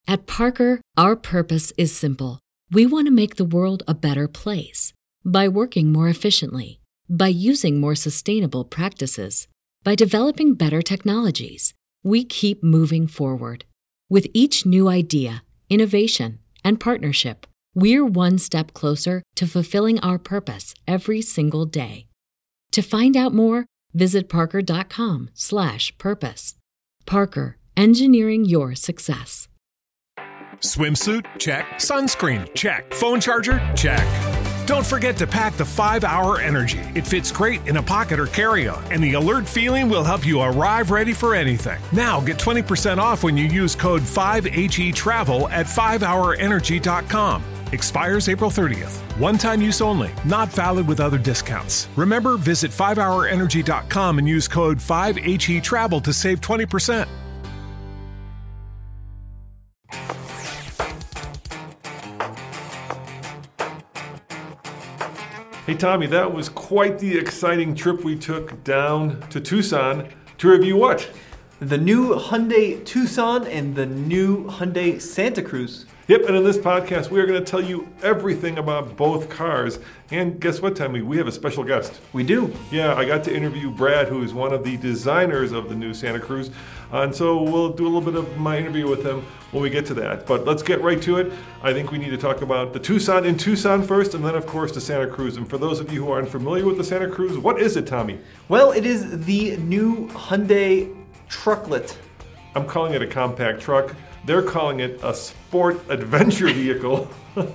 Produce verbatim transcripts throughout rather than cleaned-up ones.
At Parker, our purpose is simple. We want to make the world a better place by working more efficiently, by using more sustainable practices, by developing better technologies. We keep moving forward. With each new idea, innovation, and partnership, we're one step closer to fulfilling our purpose every single day. To find out more, visit parker.com slash purpose. Parker, engineering your success. Swimsuit? Check. Sunscreen? Check. Phone charger? Check. Don't forget to pack the five hour Energy. It fits great in a pocket or carry-on, and the alert feeling will help you arrive ready for anything. Now get twenty percent off when you use code five H E travel at five hour energy dot com. Expires April thirtieth. One-time use only. Not valid with other discounts. Remember, visit five hour energy dot com and use code five H E travel to save twenty percent. Hey Tommy, that was quite the exciting trip we took down to Tucson to review what? The new Hyundai Tucson and the new Hyundai Santa Cruz. Yep, and in this podcast we are going to tell you everything about both cars. And guess what, Tommy? We have a special guest. We do. Yeah, I got to interview Brad, who is one of the designers of the new Santa Cruz. Uh, and so we'll do a little bit of my interview with him when we get to that. But let's get right to it. I think we need to talk about the Tucson in Tucson first, and then, of course, the Santa Cruz. And for those of you who aren't familiar with the Santa Cruz, what is it, Tommy? Well, it is the new Hyundai Trucklet. I'm calling it a compact truck. They're calling it a sport adventure vehicle.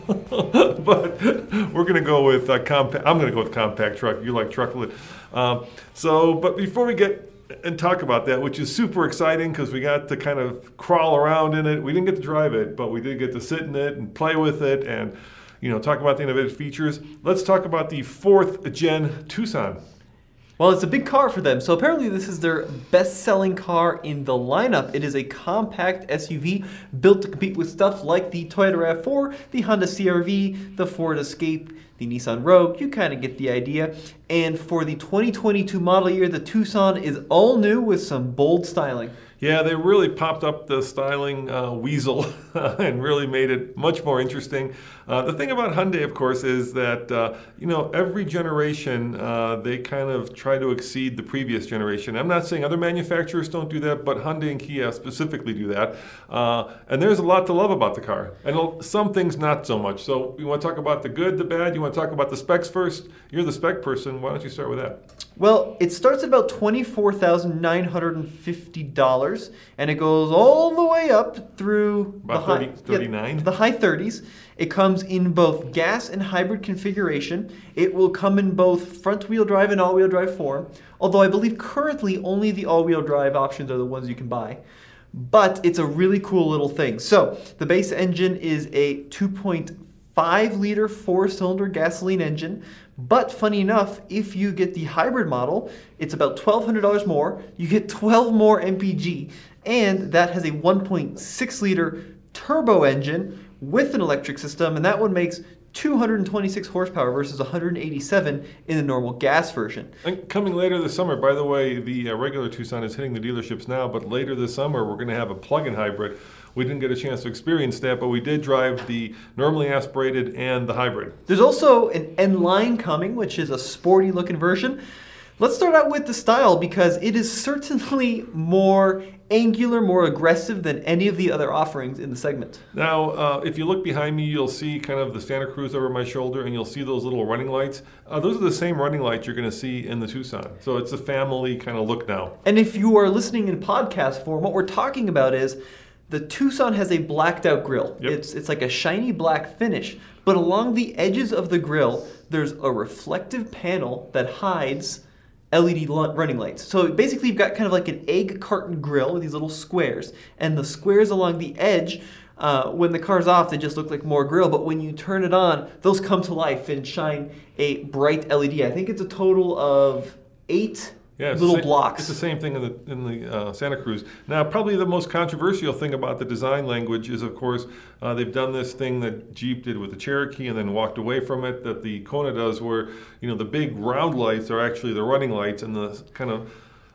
But we're going to go with uh, compact. I'm going to go with compact truck. You like trucklet. Um, so, but before we get and talk about that, which is super exciting because we got to kind of crawl around in it. We didn't get to drive it, but we did get to sit in it and play with it and, you know, talk about the innovative features. Let's talk about the fourth gen Tucson. Well, it's a big car for them. So apparently this is their best-selling car in the lineup. It is a compact S U V built to compete with stuff like the Toyota RAV four, the Honda C R V, the Ford Escape, the Nissan Rogue. You kind of get the idea. And for the twenty twenty-two model year, the Tucson is all new with some bold styling. Yeah, they really popped up the styling uh, weasel and really made it much more interesting. Uh, the thing about Hyundai, of course, is that, uh, you know, every generation, uh, they kind of try to exceed the previous generation. I'm not saying other manufacturers don't do that, but Hyundai and Kia specifically do that. Uh, and there's a lot to love about the car, and some things not so much. So you want to talk about the good, the bad? You want to talk about the specs first? You're the spec person. Why don't you start with that? Well, it starts at about twenty-four thousand nine hundred fifty dollars, and it goes all the way up through about the high, thirty, thirty-nine. Yeah, the high thirties. It comes in both gas and hybrid configuration. It will come in both front-wheel drive and all-wheel drive form, although I believe currently only the all-wheel drive options are the ones you can buy. But it's a really cool little thing. So the base engine is a two point five liter four-cylinder gasoline engine. But funny enough, if you get the hybrid model, it's about twelve hundred dollars more. You get twelve more M P G, and that has a one point six liter turbo engine with an electric system, and that one makes two hundred twenty-six horsepower versus one hundred eighty-seven in the normal gas version. And coming later this summer, by the way, the uh, regular Tucson is hitting the dealerships now, but later this summer we're going to have a plug-in hybrid. We didn't get a chance to experience that, but we did drive the normally aspirated and the hybrid. There's also an N-Line coming, which is a sporty looking version. Let's start out with the style because it is certainly more angular, more aggressive than any of the other offerings in the segment. Now, uh, if you look behind me, you'll see kind of the Santa Cruz over my shoulder, and you'll see those little running lights. Uh, those are the same running lights you're going to see in the Tucson. So it's a family kind of look now. And if you are listening in podcast form, what we're talking about is the Tucson has a blacked out grille. Yep. It's it's like a shiny black finish, but along the edges of the grille, there's a reflective panel that hides L E D running lights. So basically you've got kind of like an egg carton grille with these little squares, and the squares along the edge, uh, when the car's off, they just look like more grille, but when you turn it on, those come to life and shine a bright L E D. I think it's a total of eight Yeah, little same, blocks. It's the same thing in the in the uh, Santa Cruz. Now, probably the most controversial thing about the design language is, of course, uh, they've done this thing that Jeep did with the Cherokee and then walked away from it, that the Kona does, where you know the big round lights are actually the running lights, and the kind of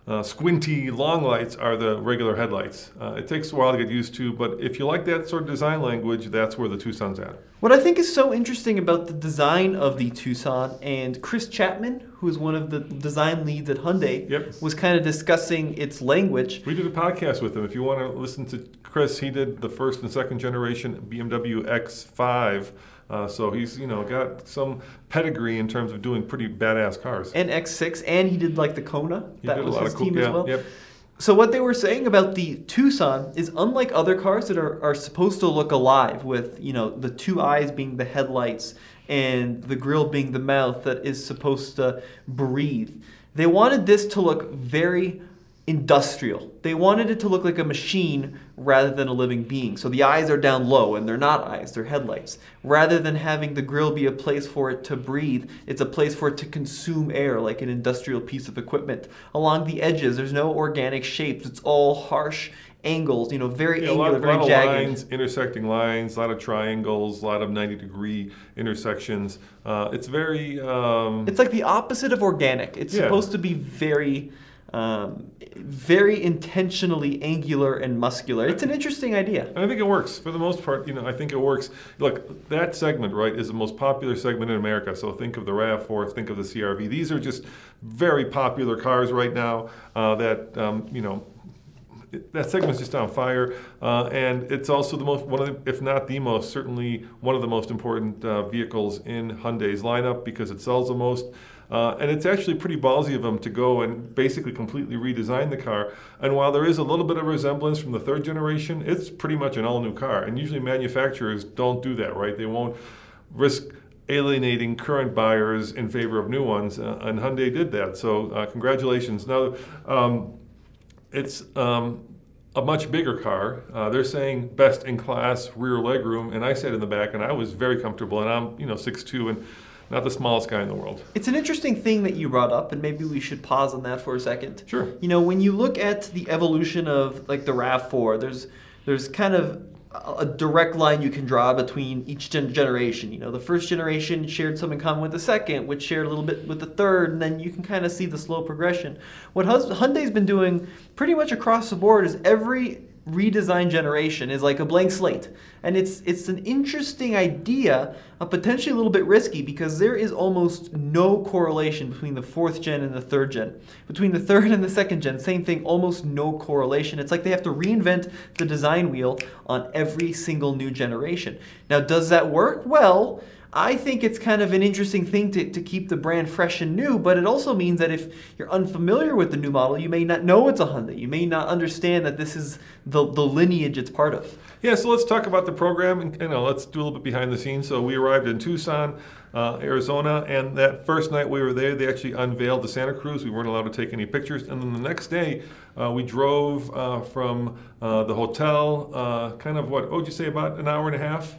uh, squinty long lights are the regular headlights. Uh, it takes a while to get used to, but if you like that sort of design language, that's where the Tucson's at. What I think is so interesting about the design of the Tucson, and Chris Chapman, who is one of the design leads at Hyundai, Yep. was kind of discussing its language. We did a podcast with him. If you want to listen to Chris, he did the first and second generation B M W X five. Uh, so he's, you know, got some pedigree in terms of doing pretty badass cars. And X six, and he did like the Kona. He that did a was lot his of cool- team yeah, as well. yep. So what they were saying about the Tucson is, unlike other cars that are, are supposed to look alive with, you know, the two eyes being the headlights and the grille being the mouth that is supposed to breathe, they wanted this to look very industrial. They wanted it to look like a machine rather than a living being. So the eyes are down low, and they're not eyes, they're headlights. Rather than having the grille be a place for it to breathe, it's a place for it to consume air like an industrial piece of equipment. Along the edges, there's no organic shapes. It's all harsh angles, you know, very Yeah, angular, a lot, very lot of jagged. lines, intersecting lines, a lot of triangles, a lot of ninety degree intersections. Uh, it's very... Um, It's like the opposite of organic. It's Yeah. supposed to be very... Um, very intentionally angular and muscular. It's an interesting idea. I think it works for the most part. You know, I think it works. Look, that segment, right, is the most popular segment in America. So think of the RAV four, think of the C R V. These are just very popular cars right now. Uh, that um, you know, that segment's just on fire, uh, and it's also the most, one of the, if not the most, certainly one of the most important uh, vehicles in Hyundai's lineup because it sells the most. Uh, and it's actually pretty ballsy of them to go and basically completely redesign the car. And while there is a little bit of resemblance from the third generation, it's pretty much an all-new car. And usually manufacturers don't do that, right? They won't risk alienating current buyers in favor of new ones, uh, and Hyundai did that. So uh, congratulations. Now, um, it's um, a much bigger car. Uh, they're saying best-in-class rear legroom, and I sat in the back, and I was very comfortable. And I'm, you know, six foot two and not the smallest guy in the world. It's an interesting thing that you brought up, and maybe we should pause on that for a second. Sure. You know, when you look at the evolution of like the RAV four, there's there's kind of a direct line you can draw between each gen- generation. You know, the first generation shared some in common with the second, which shared a little bit with the third, and then you can kind of see the slow progression. What Hus- Hyundai's been doing pretty much across the board is every redesign generation is like a blank slate. And it's it's an interesting idea, uh, potentially a little bit risky, because there is almost no correlation between the fourth gen and the third gen. Between the third and the second gen, same thing, almost no correlation. It's like they have to reinvent the design wheel on every single new generation. Now, does that work? Well, I think it's kind of an interesting thing to, to keep the brand fresh and new, but it also means that if you're unfamiliar with the new model, you may not know it's a Hyundai. You may not understand that this is the, the lineage it's part of. Yeah, so let's talk about the program, and you know, let's do a little bit behind the scenes. So we arrived in Tucson, uh, Arizona, and that first night we were there, they actually unveiled the Santa Cruz. We weren't allowed to take any pictures, and then the next day uh, we drove uh, from uh, the hotel, uh, kind of what, what would you say, about an hour and a half?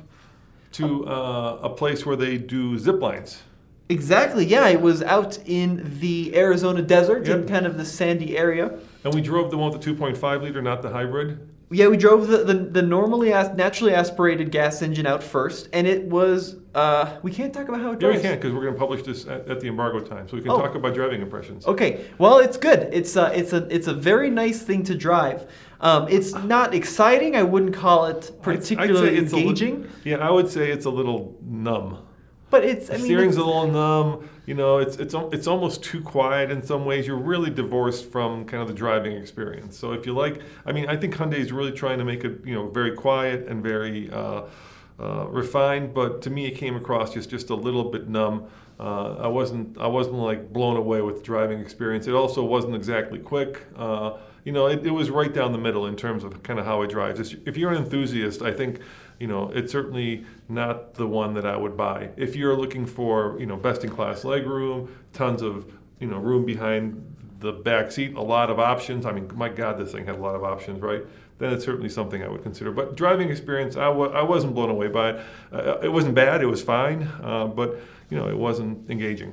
To uh, a place where they do zip lines. Exactly, yeah. It was out in the Arizona desert, Yep. in kind of the sandy area. And we drove the one with the two point five liter, not the hybrid. Yeah, we drove the, the, the normally as, naturally aspirated gas engine out first, and it was, uh, we can't talk about how it Yeah, drives. we can't because we're going to publish this at, at the embargo time, so we can Oh. talk about driving impressions. Okay, well, it's good. It's a, it's a, it's a very nice thing to drive. Um, it's not exciting. I wouldn't call it particularly I'd say it's a engaging, li- yeah, I would say it's a little numb. but it's, I The mean, steering's it's, a little numb. You know, it's it's al- it's almost too quiet in some ways. You're really divorced from kind of the driving experience. So if you like, I mean, I think Hyundai is really trying to make it, you know, very quiet and very uh, uh, refined. But to me, it came across just just a little bit numb. Uh, I wasn't I wasn't like blown away with the driving experience. It also wasn't exactly quick. Uh, you know, it, it was right down the middle in terms of kind of how it drives. It's- If you're an enthusiast, I think, you know, it's certainly not the one that I would buy. If you're looking for, you know, best-in-class legroom, tons of, you know, room behind the back seat, a lot of options. I mean, my God, this thing had a lot of options, right? Then it's certainly something I would consider. But driving experience, I w- I wasn't blown away by it. Uh, it wasn't bad. It was fine. Uh, but, you know, it wasn't engaging.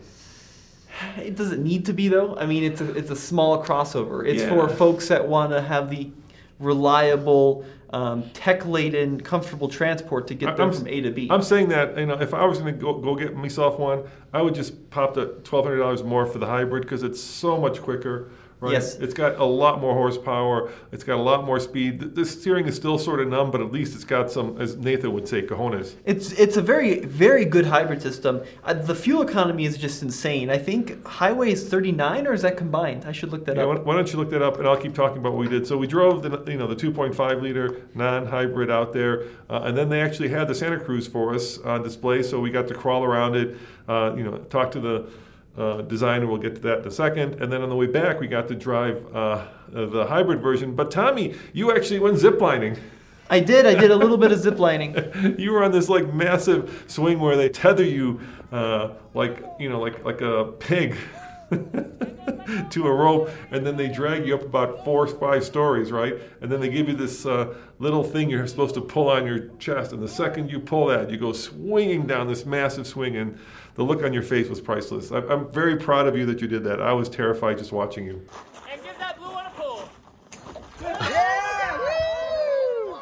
it doesn't need to be though. I mean, it's a, it's a small crossover. It's Yeah. for folks that want to have the reliable, um, tech-laden, comfortable transport to get I- them I'm- from A to B. I'm saying that, you know, if I was going to go, go get myself one, I would just pop the twelve hundred dollars more for the hybrid because it's so much quicker, right? Yes. It's got a lot more horsepower. It's got a lot more speed. The, the steering is still sort of numb, but at least it's got some, as Nathan would say, cojones. It's it's a very, very good hybrid system. Uh, the fuel economy is just insane. I think highway is thirty-nine, or is that combined? I should look that Yeah, up. why, why don't you look that up, and I'll keep talking about what we did. So we drove the you know the two point five liter non-hybrid out there, uh, and then they actually had the Santa Cruz for us on display, so we got to crawl around it, uh, you know, talk to the uh, designer. We'll get to that in a second. And then on the way back, we got to drive uh, the hybrid version. But Tommy, you actually went ziplining. I did. I did a little bit of zip lining. You were on this like massive swing where they tether you uh, like you know like like a pig to a rope, and then they drag you up about four or five stories, right? And then they give you this uh, little thing you're supposed to pull on your chest, and the second you pull that, you go swinging down this massive swing, and the look on your face was priceless. I- I'm very proud of you that you did that. I was terrified just watching you. And give that blue one a pull. Yeah! Woo!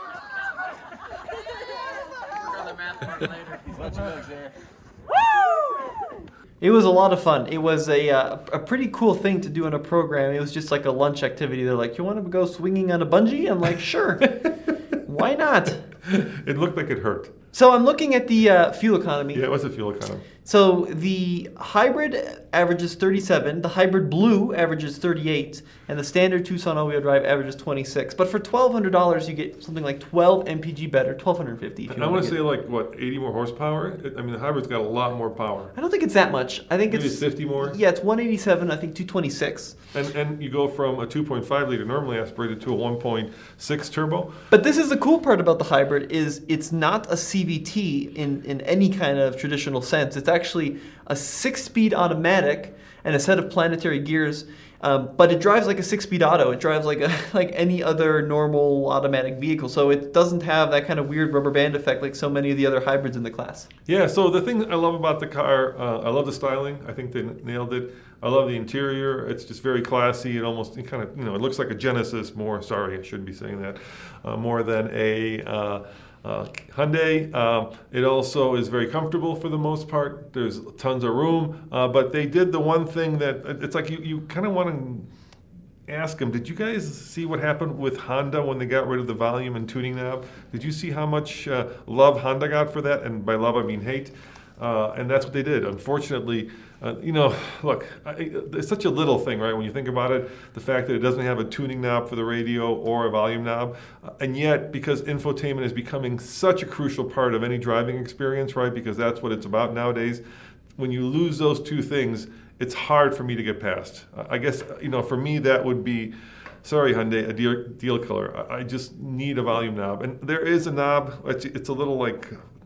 Brother math part later. Bunch of bugs there. It was a lot of fun. It was a uh, a pretty cool thing to do in a program. It was just like a lunch activity. They're like, "You want to go swinging on a bungee?" I'm like, "Sure, why not?" It looked like it hurt. So I'm looking at the uh, fuel economy. Yeah, it was a fuel economy. So the hybrid averages thirty-seven, the hybrid blue averages thirty-eight, and the standard Tucson all-wheel drive averages twenty-six. But for twelve hundred dollars, you get something like twelve M P G better, twelve fifty. If you I want to get- say like, what, eighty more horsepower? It- I mean, the hybrid's got a lot more power. I don't think it's that much. I think Maybe it's it's fifty more? Yeah, it's one eighty-seven. I think two twenty-six. And and you go from a two point five liter normally aspirated to a one point six turbo. But this is the cool part about the hybrid is it's not a C V T in, in any kind of traditional sense. It's actually a six-speed automatic and a set of planetary gears, um, but it drives like a six-speed auto. It drives like a like any other normal automatic vehicle, so it doesn't have that kind of weird rubber band effect like so many of the other hybrids in the class. Yeah, so the thing I love about the car, uh, I love the styling. I think they n- nailed it. I love the interior. It's just very classy. It almost it kind of, you know, it looks like a Genesis more. Sorry, I shouldn't be saying that. Uh, more than a uh, uh, Hyundai. Um, it also is very comfortable for the most part. There's tons of room. Uh, but they did the one thing that, it's like you, you kind of want to ask them, did you guys see what happened with Honda when they got rid of the volume and tuning knob? Did you see how much uh, love Honda got for that? And by love, I mean hate. Uh, and that's what they did. Unfortunately, uh, you know, look, I, it's such a little thing, right? When you think about it, the fact that it doesn't have a tuning knob for the radio or a volume knob, uh, and yet because infotainment is becoming such a crucial part of any driving experience, right? Because that's what it's about nowadays. When you lose those two things, it's hard for me to get past. Uh, I guess, you know, for me that would be, sorry, Hyundai, a deal, deal killer. I, I just need a volume knob, and there is a knob. It's, it's a little like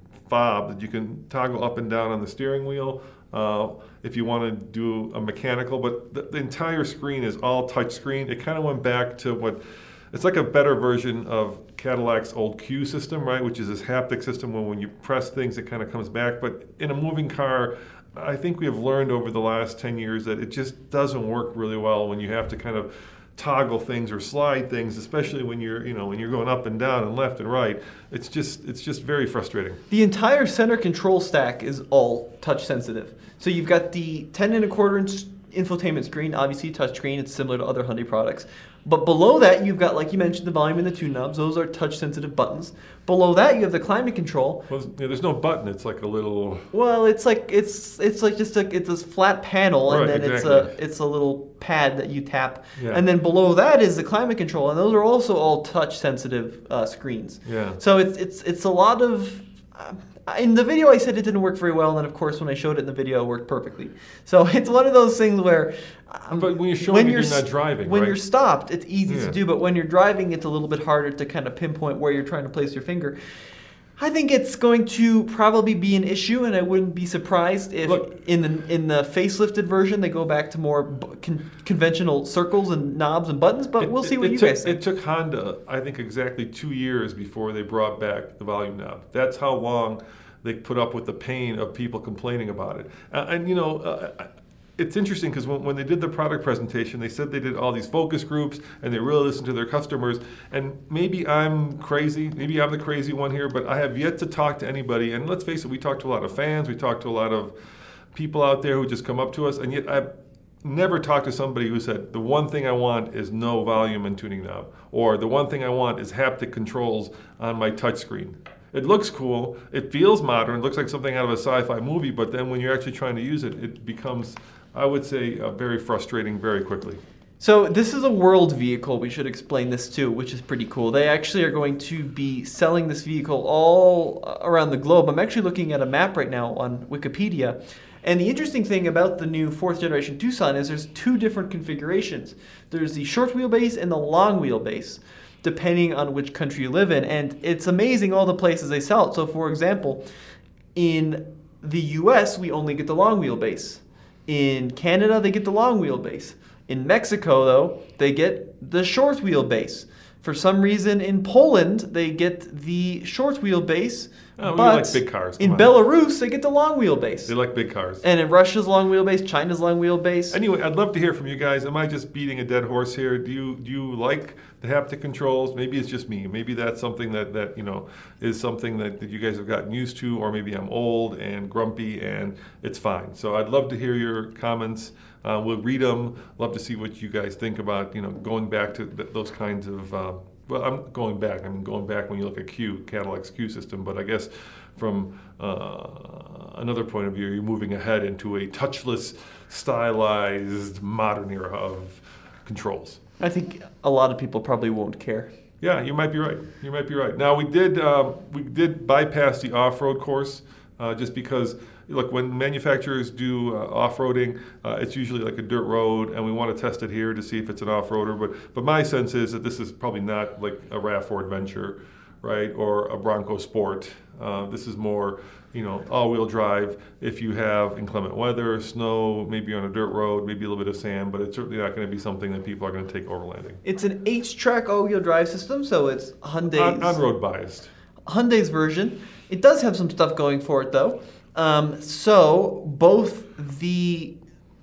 fob that you can toggle up and down on the steering wheel uh, if you want to do a mechanical, but the, the entire screen is all touch screen. It kind of went back to what, it's like a better version of Cadillac's old Q system, right, which is this haptic system where when you press things it kind of comes back. But in a moving car, I think we have learned over the last ten years that it just doesn't work really well when you have to kind of toggle things or slide things, especially when you're, you know, when you're going up and down and left and right. It's just, it's just very frustrating. The entire center control stack is all touch sensitive. So you've got the ten and a quarter inch infotainment screen, obviously touch screen. It's similar to other Hyundai products. But below that, you've got, like you mentioned, the volume and the tune knobs. Those are touch sensitive buttons. Below that, you have the climate control. Well, yeah, there's no button. It's like a little. Well, it's like it's it's like just a it's a flat panel, and Right, then exactly. it's a it's a little pad that you tap, Yeah. and then below that is the climate control, and those are also all touch sensitive uh, screens. Yeah. So it's it's it's a lot of. Uh, in the video, I said it didn't work very well, and then of course when I showed it in the video, it worked perfectly. So it's one of those things where. Um, But when you're showing it, you're s- not driving, When right? you're stopped, it's easy Yeah. to do, but when you're driving, it's a little bit harder to kind of pinpoint where you're trying to place your finger. I think it's going to probably be an issue, and I wouldn't be surprised if Look- in the in the facelifted version they go back to more b- con- conventional circles and knobs and buttons. But It- we'll see it- what it you took, guys think. It took Honda, I think, exactly two years before they brought back the volume knob. That's how long they put up with the pain of people complaining about it. Uh, and, you know, uh, I- it's interesting because when, when they did the product presentation, they said they did all these focus groups and they really listened to their customers. And maybe I'm crazy, maybe I'm the crazy one here, but I have yet to talk to anybody. And let's face it, we talked to a lot of fans, we talked to a lot of people out there who just come up to us, and yet I never talked to somebody who said, the one thing I want is no volume and tuning knob, or the one thing I want is haptic controls on my touchscreen. It looks cool, it feels modern, it looks like something out of a sci-fi movie, but then when you're actually trying to use it, it becomes, I would say, uh, very frustrating very quickly. So this is a world vehicle, we should explain this too, which is pretty cool. They actually are going to be selling this vehicle all around the globe. I'm actually looking at a map right now on Wikipedia. And the interesting thing about the new fourth generation Tucson is there's two different configurations. There's the short wheelbase and the long wheelbase, depending on which country you live in. And it's amazing all the places they sell it. So for example, in the U S, we only get the long wheelbase. In Canada, they get the long wheelbase. In Mexico, though, they get the short wheelbase. For some reason, in Poland, they get the short wheelbase. Oh, we but like big cars. Come in on. Belarus, they get the long wheelbase. They like big cars. And in Russia's long wheelbase, China's long wheelbase. Anyway, I'd love to hear from you guys. Am I just beating a dead horse here? Do you do you like the haptic controls? Maybe it's just me. Maybe that's something that, that you know is something that, that you guys have gotten used to, or maybe I'm old and grumpy and it's fine. So I'd love to hear your comments. Uh, we'll read them. Love to see what you guys think about you know going back to th- those kinds of. Uh, well, I'm going back. I'm going back when you look at Q, Cadillac's Q system, but I guess from uh, another point of view, you're moving ahead into a touchless, stylized, modern era of controls. I think a lot of people probably won't care. Yeah, you might be right. You might be right. Now we did um, we did bypass the off-road course uh, just because. Look, when manufacturers do uh, off-roading, uh, it's usually like a dirt road, and we want to test it here to see if it's an off-roader. But but my sense is that this is probably not like a RAV four Adventure, right, or a Bronco Sport. Uh, this is more, you know, all-wheel drive. If you have inclement weather, snow, maybe on a dirt road, maybe a little bit of sand, but it's certainly not going to be something that people are going to take overlanding. It's an H-Track all-wheel drive system, so it's Hyundai's On, on-road biased. Hyundai's version. It does have some stuff going for it, though. Um, so both the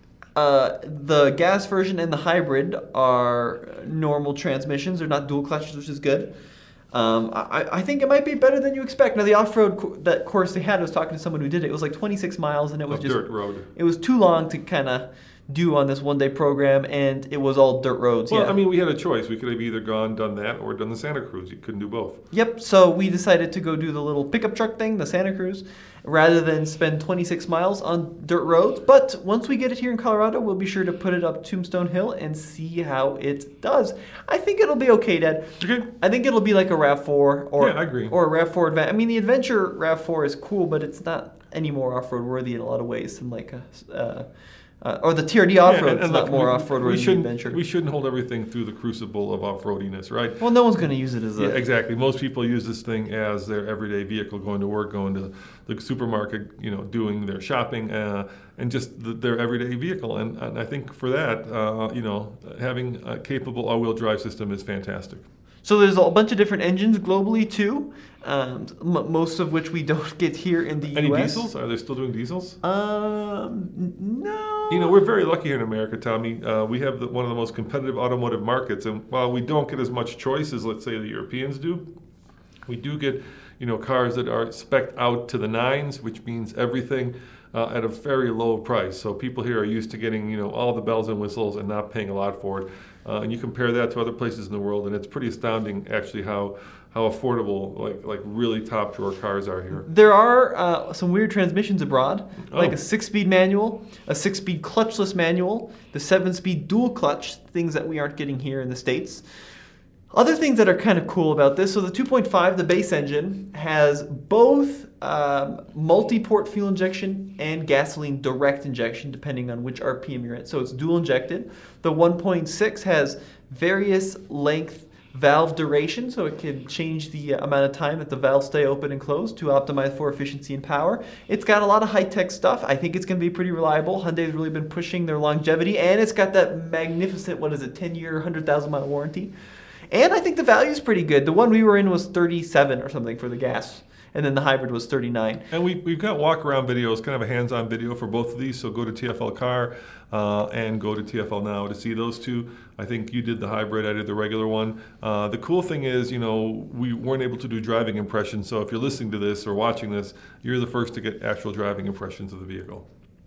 uh, the gas version and the hybrid are normal transmissions. They're not dual clutches, which is good. Um, I, I think it might be better than you expect. Now the off-road co- that course they had, I was talking to someone who did it. It was like twenty-six miles, and it was Of just dirt road. It was too long to kind of do on this one-day program, and it was all dirt roads. Well, yeah. I mean, we had a choice. We could have either gone, done that, or done the Santa Cruz. You couldn't do both. Yep, so we decided to go do the little pickup truck thing, the Santa Cruz, rather than spend twenty-six miles on dirt roads. But once we get it here in Colorado, we'll be sure to put it up Tombstone Hill and see how it does. I think it'll be okay, Dad. Okay. I think it'll be like a RAV four or, Yeah, I agree. or a RAV four Adventure. I mean, the Adventure RAV four is cool, but it's not any more off-road worthy in a lot of ways than like a... Uh, Uh, or the T R D off-road Yeah, and- is and not look, more we- off-road we worthy than shouldn't- Adventure. We shouldn't hold everything through the crucible of off-roadiness, right? Well, no one's going to use it as a... Yeah, exactly. Most people use this thing as their everyday vehicle, going to work, going to the supermarket, you know, doing their shopping, uh, and just the, their everyday vehicle. And, and I think for that, uh, you know, having a capable all-wheel drive system is fantastic. So there's a bunch of different engines globally too, um, m- most of which we don't get here in the Any U S. diesels? Are they still doing diesels? Um, n- no. You know, we're very lucky here in America, Tommy. Uh, we have the, one of the most competitive automotive markets, and while we don't get as much choice as, let's say, the Europeans do, we do get, you know, cars that are spec'd out to the nines, which means everything uh, at a very low price. So people here are used to getting, you know, all the bells and whistles and not paying a lot for it. Uh, and you compare that to other places in the world, and it's pretty astounding, actually, how how affordable, like like really top drawer cars are here. There are uh, some weird transmissions abroad, like Oh. a six-speed manual, a six-speed clutchless manual, the seven-speed dual clutch, things that we aren't getting here in the States. Other things that are kind of cool about this, so the two point five, the base engine, has both um, multi-port fuel injection and gasoline direct injection, depending on which R P M you're at. So it's dual injected. The one point six has various length valve duration, so it can change the amount of time that the valves stay open and closed to optimize for efficiency and power. It's got a lot of high-tech stuff. I think it's going to be pretty reliable. Hyundai's really been pushing their longevity, and it's got that magnificent, what is it, ten-year, one hundred thousand mile warranty. And I think the value is pretty good. The one we were in was thirty-seven or something for the gas, and then the hybrid was thirty-nine. And we, we've got walk-around videos, kind of a hands-on video for both of these, so go to T F L Car uh, and go to T F L Now to see those two. I think you did the hybrid, I did the regular one. Uh, the cool thing is, you know, we weren't able to do driving impressions, so if you're listening to this or watching this, you're the first to get actual driving impressions of the vehicle.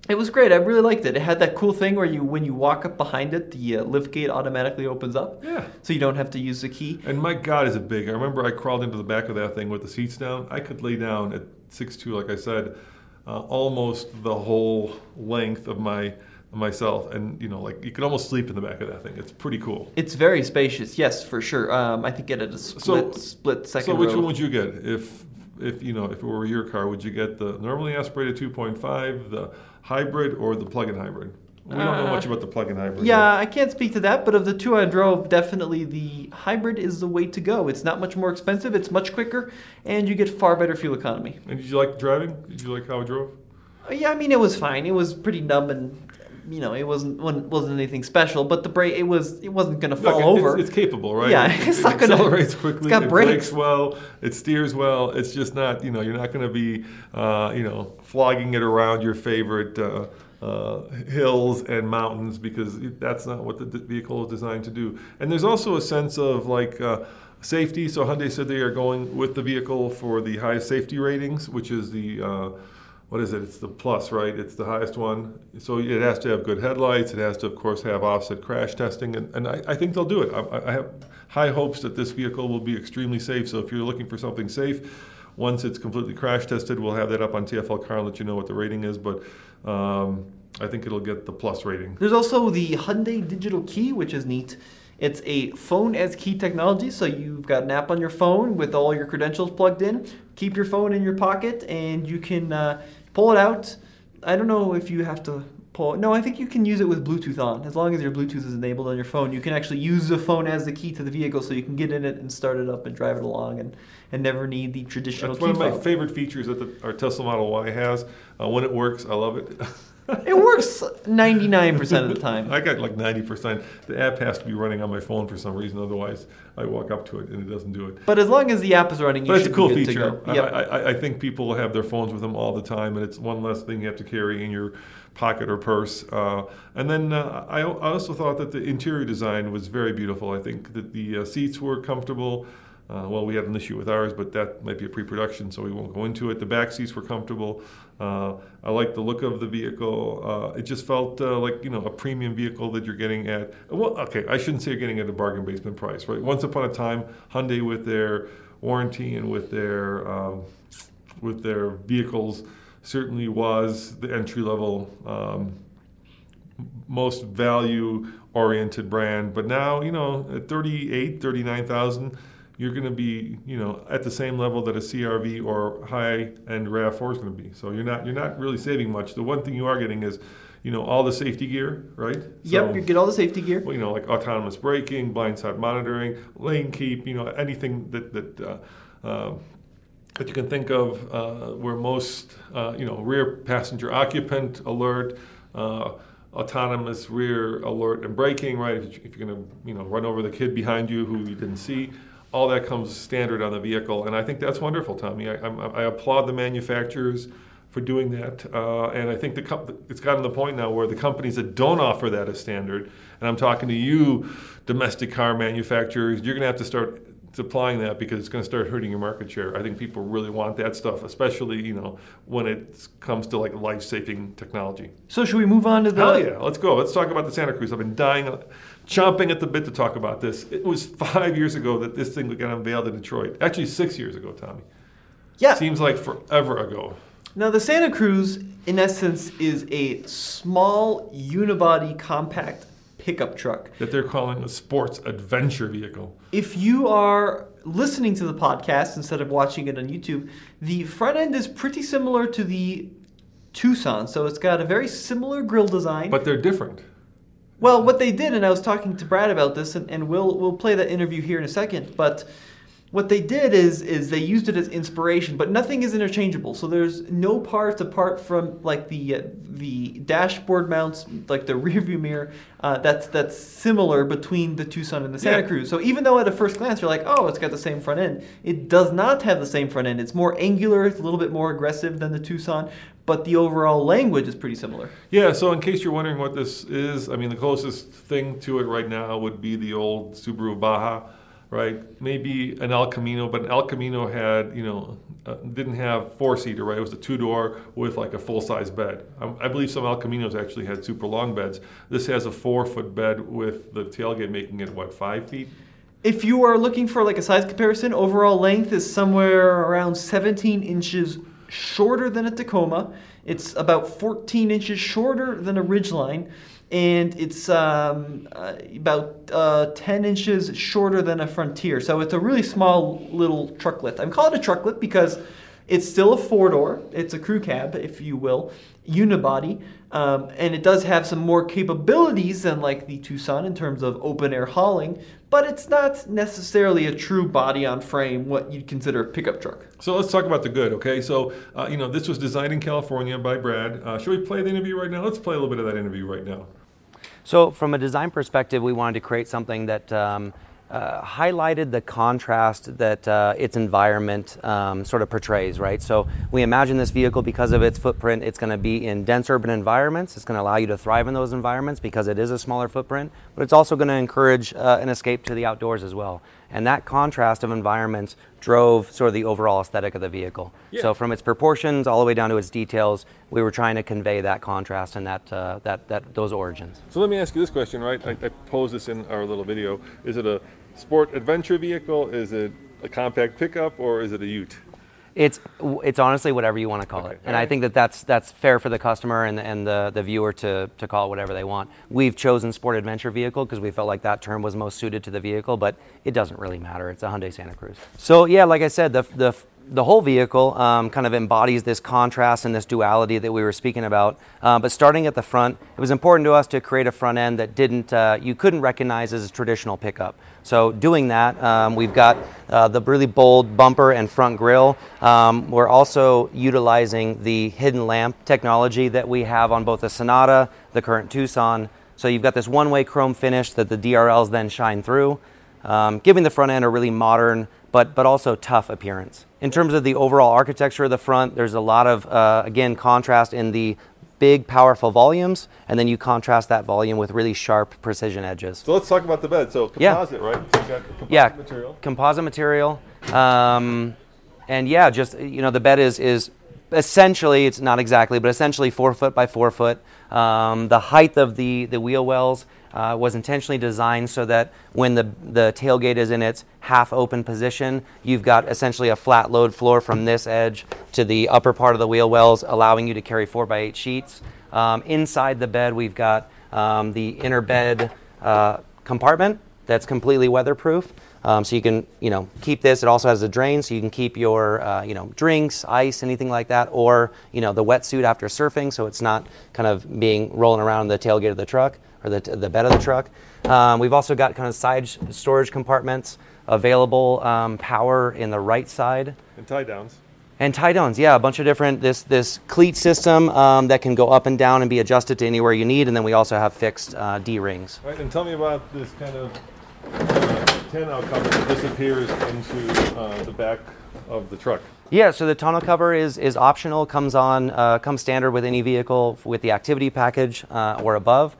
It was great. I really liked it. It had that cool thing where you, when you walk up behind it, the uh, lift gate automatically opens up. Yeah. So you don't have to use the key. And my God, is it big. I remember I crawled into the back of that thing with the seats down. I could lay down at six two, like I said, uh, almost the whole length of my myself. And, you know, like you could almost sleep in the back of that thing. It's pretty cool. It's very spacious, yes, for sure. Um, I think it had a split, So- split second So which row. one would you get? If, if you know, if it were your car, would you get the normally aspirated two point five, the hybrid, or the plug-in hybrid? We don't know Uh, much about the plug-in hybrid. Yeah, I can't speak to that, but of the two I drove, definitely the hybrid is the way to go. It's not much more expensive, it's much quicker, and you get far better fuel economy. And did you like driving? Did you like how it drove? Uh, Yeah, I mean, it was fine. It was pretty numb and, you know, it wasn't wasn't wasn't anything special, but the brake, it, was, it wasn't going to fall Look, it- over. It's, it's capable, right? Yeah, it, it's it not gonna- accelerates quickly. it's got it brakes. brakes well. It steers well. It's just not, you know, you're not going to be, uh, you know, flogging it around your favorite uh, uh, hills and mountains because that's not what the d- vehicle is designed to do. And there's also a sense of like uh, safety. So Hyundai said they are going with the vehicle for the highest safety ratings, which is the uh, what is it? It's the Plus, right? It's the highest one. So it has to have good headlights. It has to, of course, have offset crash testing. And, and I, I think they'll do it. I, I have high hopes that this vehicle will be extremely safe. So if you're looking for something safe, once it's completely crash tested, we'll have that up on T F L Car and let you know what the rating is. But um, I think it'll get the Plus rating. There's also the Hyundai Digital Key, which is neat. It's a phone as key technology, so you've got an app on your phone with all your credentials plugged in. Keep your phone in your pocket, and you can uh, pull it out. I don't know if you have to pull. No, I think you can use it with Bluetooth on. As long as your Bluetooth is enabled on your phone, you can actually use the phone as the key to the vehicle, so you can get in it and start it up and drive it along, and, and never need the traditional That's key one of my fob. favorite features that the, our Tesla Model Y has. Uh, when it works, I love it. It works ninety-nine percent of the time. I got like ninety percent. The app has to be running on my phone for some reason. Otherwise, I walk up to it and it doesn't do it. But as long as the app is running, you But it's should a cool be good feature. to go. I, Yep. I, I think people have their phones with them all the time, and it's one less thing you have to carry in your pocket or purse. Uh, and then uh, I, I also thought that the interior design was very beautiful. I think that the uh, seats were comfortable. Uh, well, we had an issue with ours, but that might be a pre-production, so we won't go into it. The back seats were comfortable. Uh, I like the look of the vehicle. Uh, it just felt uh, like, you know, a premium vehicle that you're getting at, well, okay, I shouldn't say you're getting at a bargain basement price, right? Once upon a time, Hyundai with their warranty and with their um, with their vehicles certainly was the entry-level, um, most value-oriented brand. But now, you know, at thirty-eight, thirty-nine thousand, you're going to be, you know, at the same level that a C R V or high-end RAV four is going to be. So you're not you're not really saving much. The one thing you are getting is, you know, all the safety gear, right? Yep, So, you get all the safety gear. well, you know, like autonomous braking, blind side monitoring, lane keep, you know, anything that that uh, uh, that you can think of uh, where most, uh, you know, rear passenger occupant alert, uh, autonomous rear alert and braking, right? If, you, if you're going to, you know, run over the kid behind you who you didn't see. All that comes standard on the vehicle, and I think that's wonderful, Tommy. I, I, I applaud the manufacturers for doing that, uh, and I think the com- it's gotten to the point now where the companies that don't offer that as standard, and I'm talking to you, domestic car manufacturers, you're going to have to start supplying that because it's going to start hurting your market share. I think people really want that stuff, especially, you know, when it comes to like life-saving technology. So should we move on to the... Hell yeah, let's go. Let's talk about the Santa Cruz. I've been dying, chomping at the bit to talk about this. It was five years ago that this thing got unveiled in Detroit. Actually, six years ago, Tommy. Yeah. Seems like forever ago. Now, the Santa Cruz, in essence, is a small unibody compact pickup truck. That they're calling a sports adventure vehicle. If you are listening to the podcast instead of watching it on YouTube, the front end is pretty similar to the Tucson. So it's got a very similar grille design. But they're different. Well, what they did, and I was talking to Brad about this, and, and we'll we'll play that interview here in a second, but what they did is is they used it as inspiration, but nothing is interchangeable. So there's no parts apart from like the uh, the dashboard mounts, like the rear view mirror, uh, that's that's similar between the Tucson and the Santa Yeah. Cruz. So even though at a first glance you're like, oh, it's got the same front end, it does not have the same front end. It's more angular, it's a little bit more aggressive than the Tucson, but the overall language is pretty similar. Yeah, so in case you're wondering what this is, I mean, the closest thing to it right now would be the old Subaru Baja, right? Maybe an El Camino, but an El Camino had, you know, uh, didn't have four-seater, right? It was a two-door with like a full-size bed. I, I believe some El Caminos actually had super long beds. This has a four-foot bed with the tailgate making it, what, five feet? If you are looking for like a size comparison, overall length is somewhere around seventeen inches shorter than a Tacoma. It's about fourteen inches shorter than a Ridgeline, and it's um, uh, about uh, ten inches shorter than a Frontier. So it's a really small little trucklet. I'm calling it a trucklet because it's still a four-door. It's a crew cab, if you will, unibody, um, and it does have some more capabilities than like the Tucson in terms of open-air hauling, but it's not necessarily a true body-on-frame, what you'd consider a pickup truck. So let's talk about the good, okay? So, uh, you know, this was designed in California by Brad. Uh, should we play the interview right now? Let's play a little bit of that interview right now. So from a design perspective, we wanted to create something that um, uh, highlighted the contrast that uh, its environment um, sort of portrays, right? So we imagine this vehicle, because of its footprint, it's going to be in dense urban environments. It's going to allow you to thrive in those environments because it is a smaller footprint, but it's also going to encourage uh, an escape to the outdoors as well. And that contrast of environments drove sort of the overall aesthetic of the vehicle. Yeah. So from its proportions all the way down to its details, we were trying to convey that contrast and that uh, that that those origins. So let me ask you this question, right? I, I posed this in our little video. Is it a sport adventure vehicle? Is it a compact pickup, or is it a ute? It's it's honestly whatever you want to call okay. it, and right. I think that that's that's fair for the customer and and the the viewer to to call it whatever they want. We've chosen sport adventure vehicle because we felt like that term was most suited to the vehicle, but it doesn't really matter. It's a Hyundai Santa Cruz. So yeah, like I said, the the the whole vehicle um, kind of embodies this contrast and this duality that we were speaking about. Uh, but starting at the front, it was important to us to create a front end that didn't uh, you couldn't recognize as a traditional pickup. So doing that, um, we've got uh, the really bold bumper and front grille. Um, we're also utilizing the hidden lamp technology that we have on both the Sonata, the current Tucson. So you've got this one-way chrome finish that the D R Ls then shine through, um, giving the front end a really modern but but also tough appearance. In terms of the overall architecture of the front, there's a lot of, uh, again, contrast in the big, powerful volumes, and then you contrast that volume with really sharp precision edges. So let's talk about the bed. So composite, yeah. right? So you got composite yeah, material. composite material. Um, and yeah, just, you know, the bed is, is essentially, it's not exactly, but essentially four foot by four foot. Um, the height of the, the wheel wells Uh, was intentionally designed so that when the the tailgate is in its half open position, you've got essentially a flat load floor from this edge to the upper part of the wheel wells, allowing you to carry four by eight sheets. Um, inside the bed, we've got um, the inner bed uh, compartment that's completely weatherproof. Um, so you can, you know, keep this. It also has a drain, so you can keep your, uh, you know, drinks, ice, anything like that, or, you know, the wetsuit after surfing, so it's not kind of being rolling around the tailgate of the truck or the the bed of the truck. Um, we've also got kind of side storage compartments available, um, power in the right side. And tie downs. And tie downs, yeah, a bunch of different, this this cleat system um, that can go up and down and be adjusted to anywhere you need, and then we also have fixed uh, D-rings. Right, and tell me about this kind of uh, tonneau cover that disappears into uh, the back of the truck. Yeah, so the tonneau cover is is optional, comes on, uh, comes standard with any vehicle with the activity package uh, or above.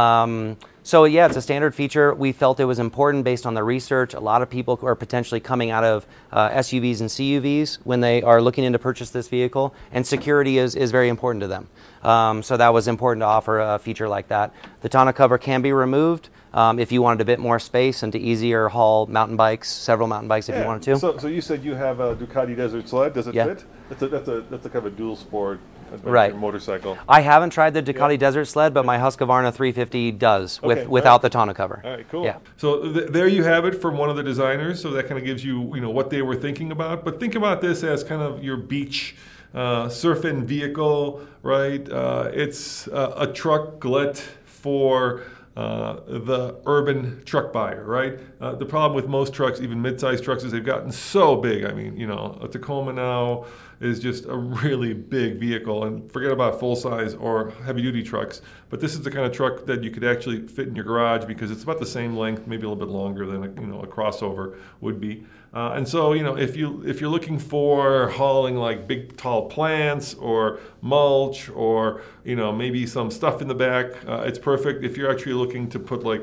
Um, so yeah, it's a standard feature. We felt it was important based on the research. A lot of people are potentially coming out of uh, S U Vs and C U Vs when they are looking in to purchase this vehicle, and security is, is very important to them. Um, so that was important to offer a feature like that. The tonneau cover can be removed um, if you wanted a bit more space and to easier haul mountain bikes, several mountain bikes if yeah. you wanted to. So, so you said you have a Ducati Desert Sled. Does it yeah. fit? That's a that's a that's a kind of a dual sport adventure right. motorcycle. I haven't tried the Ducati yeah. Desert Sled, but my Husqvarna three fifty does with okay. without right. the tonneau cover. All right, cool. Yeah. So th- there you have it from one of the designers. So that kind of gives you you know what they were thinking about. But think about this as kind of your beach uh, surfing vehicle, right? Uh, it's uh, a trucklet for Uh, the urban truck buyer, right? Uh, the problem with most trucks, even mid-sized trucks, is they've gotten so big. I mean, you know, a Tacoma now is just a really big vehicle, and forget about full-size or heavy-duty trucks. But this is the kind of truck that you could actually fit in your garage because it's about the same length, maybe a little bit longer than a, you know a crossover would be. Uh, and so, you know, if you if you're looking for hauling like big tall plants or mulch or you know maybe some stuff in the back, uh, it's perfect. If you're actually looking to put like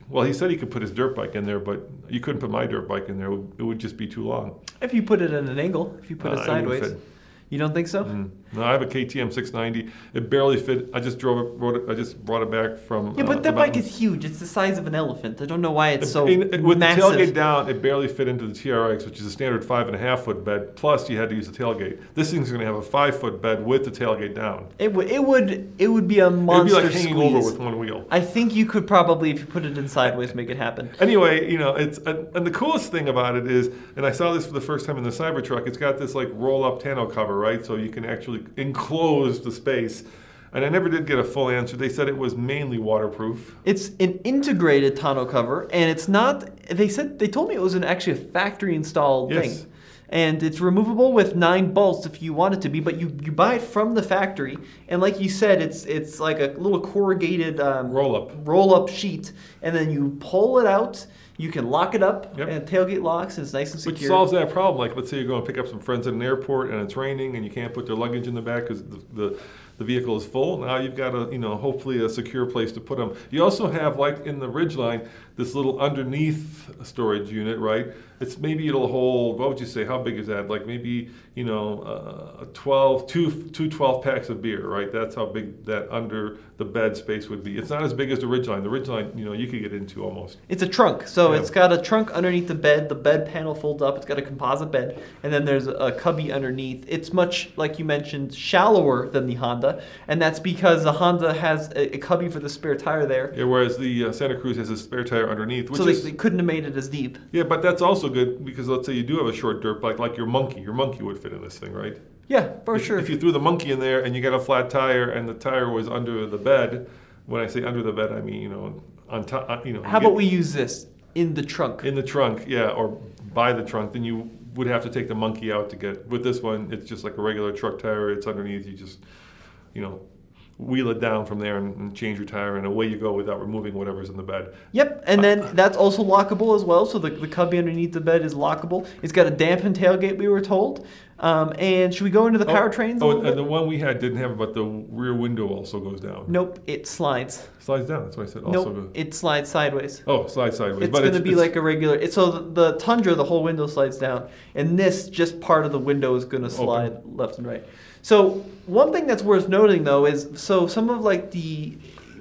Well, he said he could put his dirt bike in there, but you couldn't put my dirt bike in there. It would, it would just be too long. If you put it at an angle, if you put Uh, it it wouldn't sideways. fit. You don't think so? Mm. No, I have a K T M six ninety. It barely fit. I just drove it. Brought it I just brought it back from. Yeah, uh, but the that bike mountains. is huge. It's the size of an elephant. I don't know why it's so In- with massive. the tailgate down, it barely fit into the T R X, which is a standard five and a half foot bed. Plus, you had to use the tailgate. This thing's going to have a five foot bed with the tailgate down. It would it would it would be a monster It'd be like hanging squeeze. over with one wheel. I think you could probably, if you put it in sideways, make it happen. Anyway, you know, it's and, and the coolest thing about it is, and I saw this for the first time in the Cybertruck. It's got this like roll-up tonneau cover, right? So you can actually enclose the space. And I never did get a full answer. They said it was mainly waterproof. It's an integrated tonneau cover, and it's not. They said they told me it was an actually a factory installed Yes. thing, and it's removable with nine bolts if you want it to be. But you, you buy it from the factory, and like you said, it's it's like a little corrugated um, Roll up. roll up sheet, and then you pull it out. You can lock it up, Yep. and tailgate locks, and it's nice and secure. Which solves that problem. Like, let's say you're going to pick up some friends at an airport and it's raining and you can't put their luggage in the back because the, the, the vehicle is full. Now you've got a, you know, hopefully a secure place to put them. You also have, like in the Ridgeline, this little underneath storage unit, right? It's maybe it'll hold, what would you say, how big is that? Like maybe, you know, uh, a twelve, two, two twelve packs of beer, right? That's how big that under the bed space would be. It's not as big as the Ridgeline. The Ridgeline, you know, you could get into almost. It's a trunk, so Yeah. it's got a trunk underneath the bed. The bed panel folds up. It's got a composite bed, and then there's a cubby underneath. It's much, like you mentioned, shallower than the Honda, and that's because the Honda has a, a cubby for the spare tire there. Yeah, whereas the uh, Santa Cruz has a spare tire underneath, which So they, is they couldn't have made it as deep. yeah, but that's also good because let's say you do have a short dirt bike, like your Monkey. Your Monkey would fit in this thing, right? Yeah, for if, sure. If you threw the Monkey in there and you got a flat tire and the tire was under the bed, when I say under the bed, I mean you know on top. You know. How you about get- we use this in the trunk? in the trunk? Yeah, or by the trunk. Then you would have to take the Monkey out to get. With this one, it's just like a regular truck tire. It's underneath. You just, you know, wheel it down from there and, and change your tire, and away you go without removing whatever's in the bed. Yep, and then that's also lockable as well. So the, the cubby underneath the bed is lockable. It's got a dampened tailgate, we were told. Um, and should we go into the powertrains? a Oh, little and bit? the one we had didn't have it, but the rear window also goes down. Nope, it slides. Slides down. That's what I said. Also Nope, goes. it slides sideways. Oh, slide sideways. It's but going to be it's- like a regular. It, so the, the Tundra, the whole window slides down, and this just part of the window is going to slide left and right. So one thing that's worth noting though is so some of like the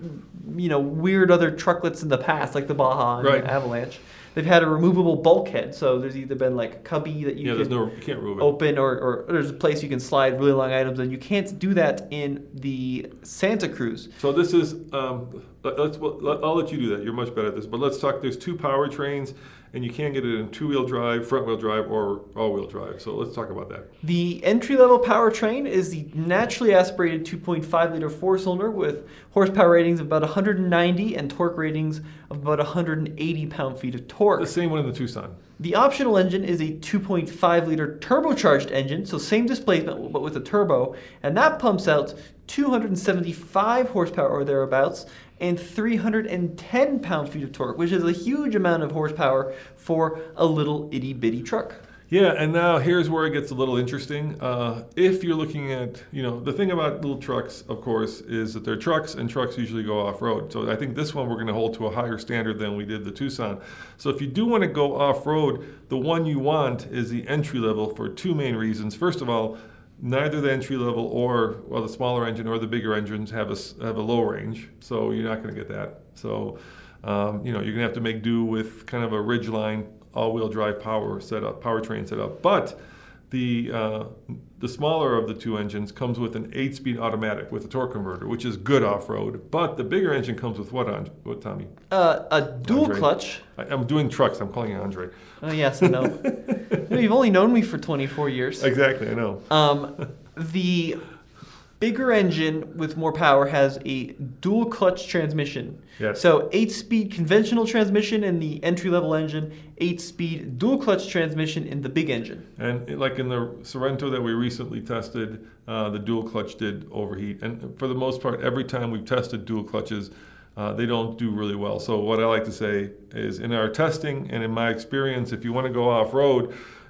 you know weird other trucklets in the past, like the Baja and Right. the Avalanche, they've had a removable bulkhead. So there's either been like a cubby that you yeah, can there's no, you can't remove it. open, or, or there's a place you can slide really long items, and you can't do that in the Santa Cruz. So this is, um, let, let's, well, let, I'll let you do that. You're much better at this. But let's talk, there's two powertrains, and you can get it in two-wheel drive, front-wheel drive, or all-wheel drive. So let's talk about that. The entry-level powertrain is the naturally aspirated two point five liter four-cylinder with horsepower ratings of about one hundred ninety and torque ratings of about one hundred eighty pound-feet of torque. The same one in the Tucson. The optional engine is a two point five liter turbocharged engine, so same displacement but with a turbo, and that pumps out two hundred seventy-five horsepower or thereabouts and three hundred ten pound-feet of torque, which is a huge amount of horsepower for a little itty-bitty truck. Yeah, and now here's where it gets a little interesting. Uh, if you're looking at, you know, the thing about little trucks, of course, is that they're trucks, and trucks usually go off-road. So I think this one we're going to hold to a higher standard than we did the Tucson. So if you do want to go off-road, the one you want is the entry level for two main reasons. First of all, neither the entry level or well the smaller engine or the bigger engines have a s- have a low range, so you're not going to get that. So um, you know you're going to have to make do with kind of a Ridgeline all-wheel drive power setup, powertrain setup. But the uh, the smaller of the two engines comes with an eight-speed automatic with a torque converter, which is good off-road. But the bigger engine comes with what, Andre? What, Tommy? Uh, a dual Andre. clutch. I, I'm doing trucks. I'm calling you Andre. Oh yes, I know. You know, you've only known me for twenty-four years. Exactly, I know. Um, the bigger engine with more power has a dual clutch transmission. Yes. So eight-speed conventional transmission in the entry-level engine, eight-speed dual clutch transmission in the big engine. And it- like in the Sorento that we recently tested, uh, the dual clutch did overheat. And for the most part, every time we've tested dual clutches, uh, they don't do really well. So what I like to say is in our testing and in my experience, if you want to go off-road,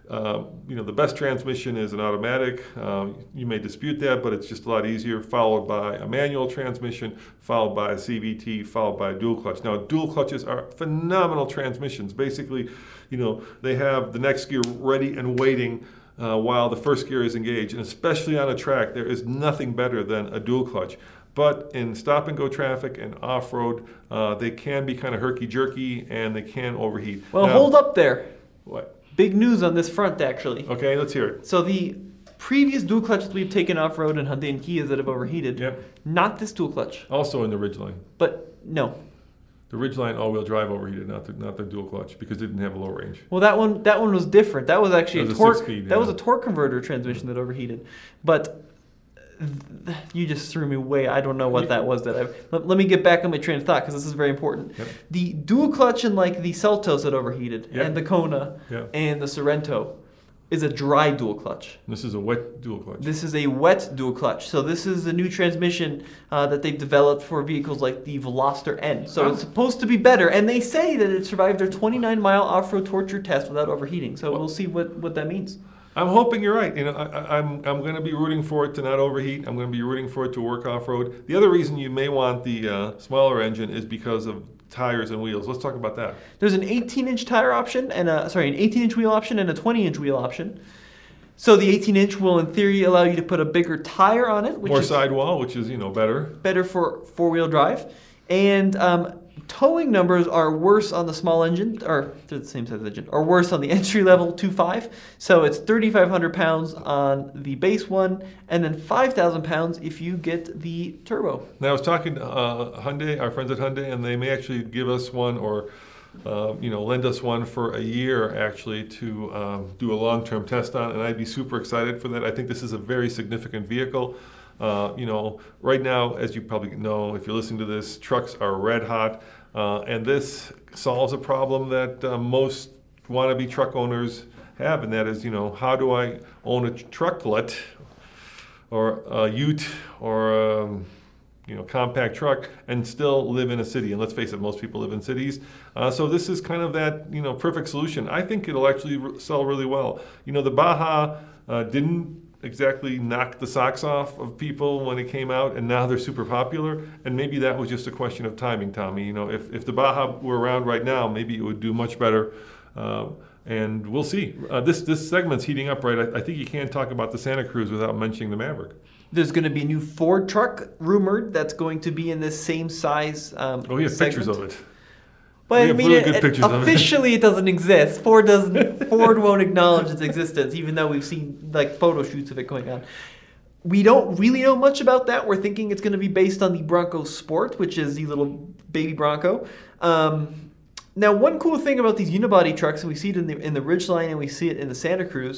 Uh, you know, the best transmission is an automatic. Um, you may dispute that, but it's just a lot easier, followed by a manual transmission, followed by a C V T, followed by a dual clutch. Now, dual clutches are phenomenal transmissions. Basically, you know, they have the next gear ready and waiting uh, while the first gear is engaged. And especially on a track, there is nothing better than a dual clutch. But in stop and go traffic and off-road, uh, they can be kind of herky-jerky and they can overheat. Well, now, hold up there. What? Big news on this front, actually. Okay, let's hear it. So the previous dual clutches we've taken off-road in Hyundai and Kias that have overheated, Yep. not this dual clutch. Also in the Ridgeline. But no. The Ridgeline all-wheel drive overheated, not the, not the dual clutch, because it didn't have a low range. Well, that one that one was different. That was actually That was a a torque. six-speed, That was yeah. a torque converter transmission that overheated. But th- you just threw me away. I don't know what that was. That I let, let me get back on my train of thought because this is very important. Yep. The dual clutch in like the Celtos that overheated, Yep. and the Kona, Yep. and the Sorento, is a dry dual clutch. This is a wet dual clutch. This is a wet dual clutch. So this is a new transmission uh, that they've developed for vehicles like the Veloster N. So Oh. it's supposed to be better. And they say that it survived their twenty-nine mile off-road torture test without overheating. So we'll see what, what that means. I'm hoping you're right. You know, I, I- I'm I'm going to be rooting for it to not overheat. I'm going to be rooting for it to work off road. The other reason you may want the uh, smaller engine is because of tires and wheels. Let's talk about that. There's an eighteen inch tire option and a sorry an eighteen inch wheel option and a twenty inch wheel option. So the eighteen inch will in theory allow you to put a bigger tire on it, which More is sidewall, which is you know better. better for four wheel drive, and um, towing numbers are worse on the small engine, or they're the same size engine, or worse on the entry level two point five. So it's thirty-five hundred pounds on the base one, and then five thousand pounds if you get the turbo. Now I was talking to uh, Hyundai, our friends at Hyundai, and they may actually give us one or uh, you know lend us one for a year actually to um, do a long-term test on, and I'd be super excited for that. I think this is a very significant vehicle. Uh, you know, right now, as you probably know, if you're listening to this, trucks are red hot, uh, and this solves a problem that uh, most wannabe truck owners have, and that is, you know, how do I own a trucklet or a ute or um, you know, compact truck and still live in a city? And let's face it, most people live in cities. Uh, so this is kind of that, you know, perfect solution. I think it'll actually re- sell really well. You know, the Baja uh, didn't exactly knock the socks off of people when it came out, and now they're super popular. And maybe that was just a question of timing, Tommy. You know, if, if the Baja were around right now, maybe it would do much better. Uh, and we'll see. Uh, this this segment's heating up, right? I, I think you can't talk about the Santa Cruz without mentioning the Maverick. There's going to be a new Ford truck rumored that's going to be in this same size. Um, Oh, we have segment. pictures of it. But We I have mean, really it, good it- pictures of it. officially it doesn't exist. Ford doesn't. Ford won't acknowledge its existence, even though we've seen like photo shoots of it going on. We don't really know much about that. We're thinking it's going to be based on the Bronco Sport, which is the little baby Bronco. Um, now, one cool thing about these unibody trucks, and we see it in the in the Ridgeline and we see it in the Santa Cruz,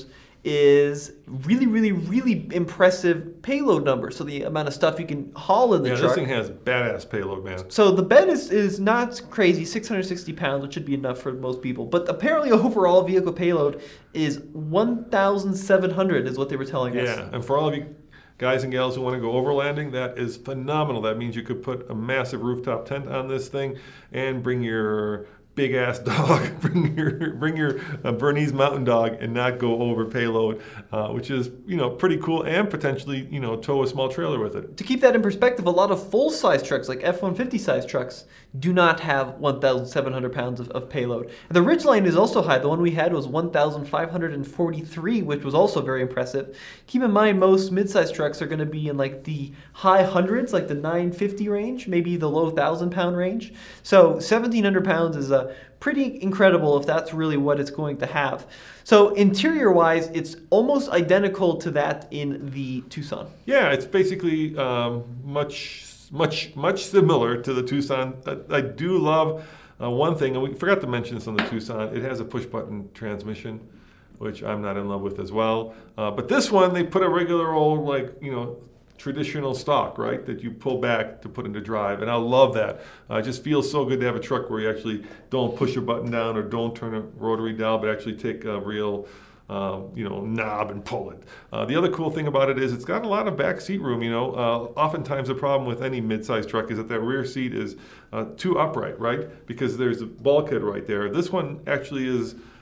is really, really, really impressive payload numbers. So the amount of stuff you can haul in the Yeah, truck. this thing has badass payload, man. So the bed is, is not crazy, six hundred sixty pounds, which should be enough for most people. But apparently overall vehicle payload is one thousand seven hundred is what they were telling us. Yeah, and for all of you guys and gals who want to go overlanding, that is phenomenal. That means you could put a massive rooftop tent on this thing and bring your big ass dog, bring your bring your uh, Bernese Mountain Dog, and not go over payload, uh, which is you know pretty cool, and potentially you know tow a small trailer with it. To keep that in perspective, a lot of full-size trucks, like F one fifty size trucks, do not have one thousand seven hundred pounds of, of payload. And the Ridgeline is also high. The one we had was one thousand five hundred forty-three, which was also very impressive. Keep in mind, most mid-size trucks are going to be in like the high hundreds, like the nine fifty range, maybe the low one thousand pound range. So seventeen hundred pounds is a pretty incredible if that's really what it's going to have. So interior-wise, it's almost identical to that in the Tucson. Yeah, it's basically um, much, much, much similar to the Tucson. I, I do love uh, one thing, and we forgot to mention this on the Tucson. It has a push-button transmission, which I'm not in love with as well. Uh, but this one, they put a regular old, like, you know, traditional stock, right, that you pull back to put into drive, and I love that. Uh, it just feels so good to have a truck where you actually don't push a button down or don't turn a rotary dial, but actually take a real, uh, you know, knob and pull it. Uh, the other cool thing about it is it's got a lot of back seat room. You know, uh, oftentimes the problem with any mid-size truck is that that rear seat is uh, too upright, right, because there's a bulkhead right there. This one actually is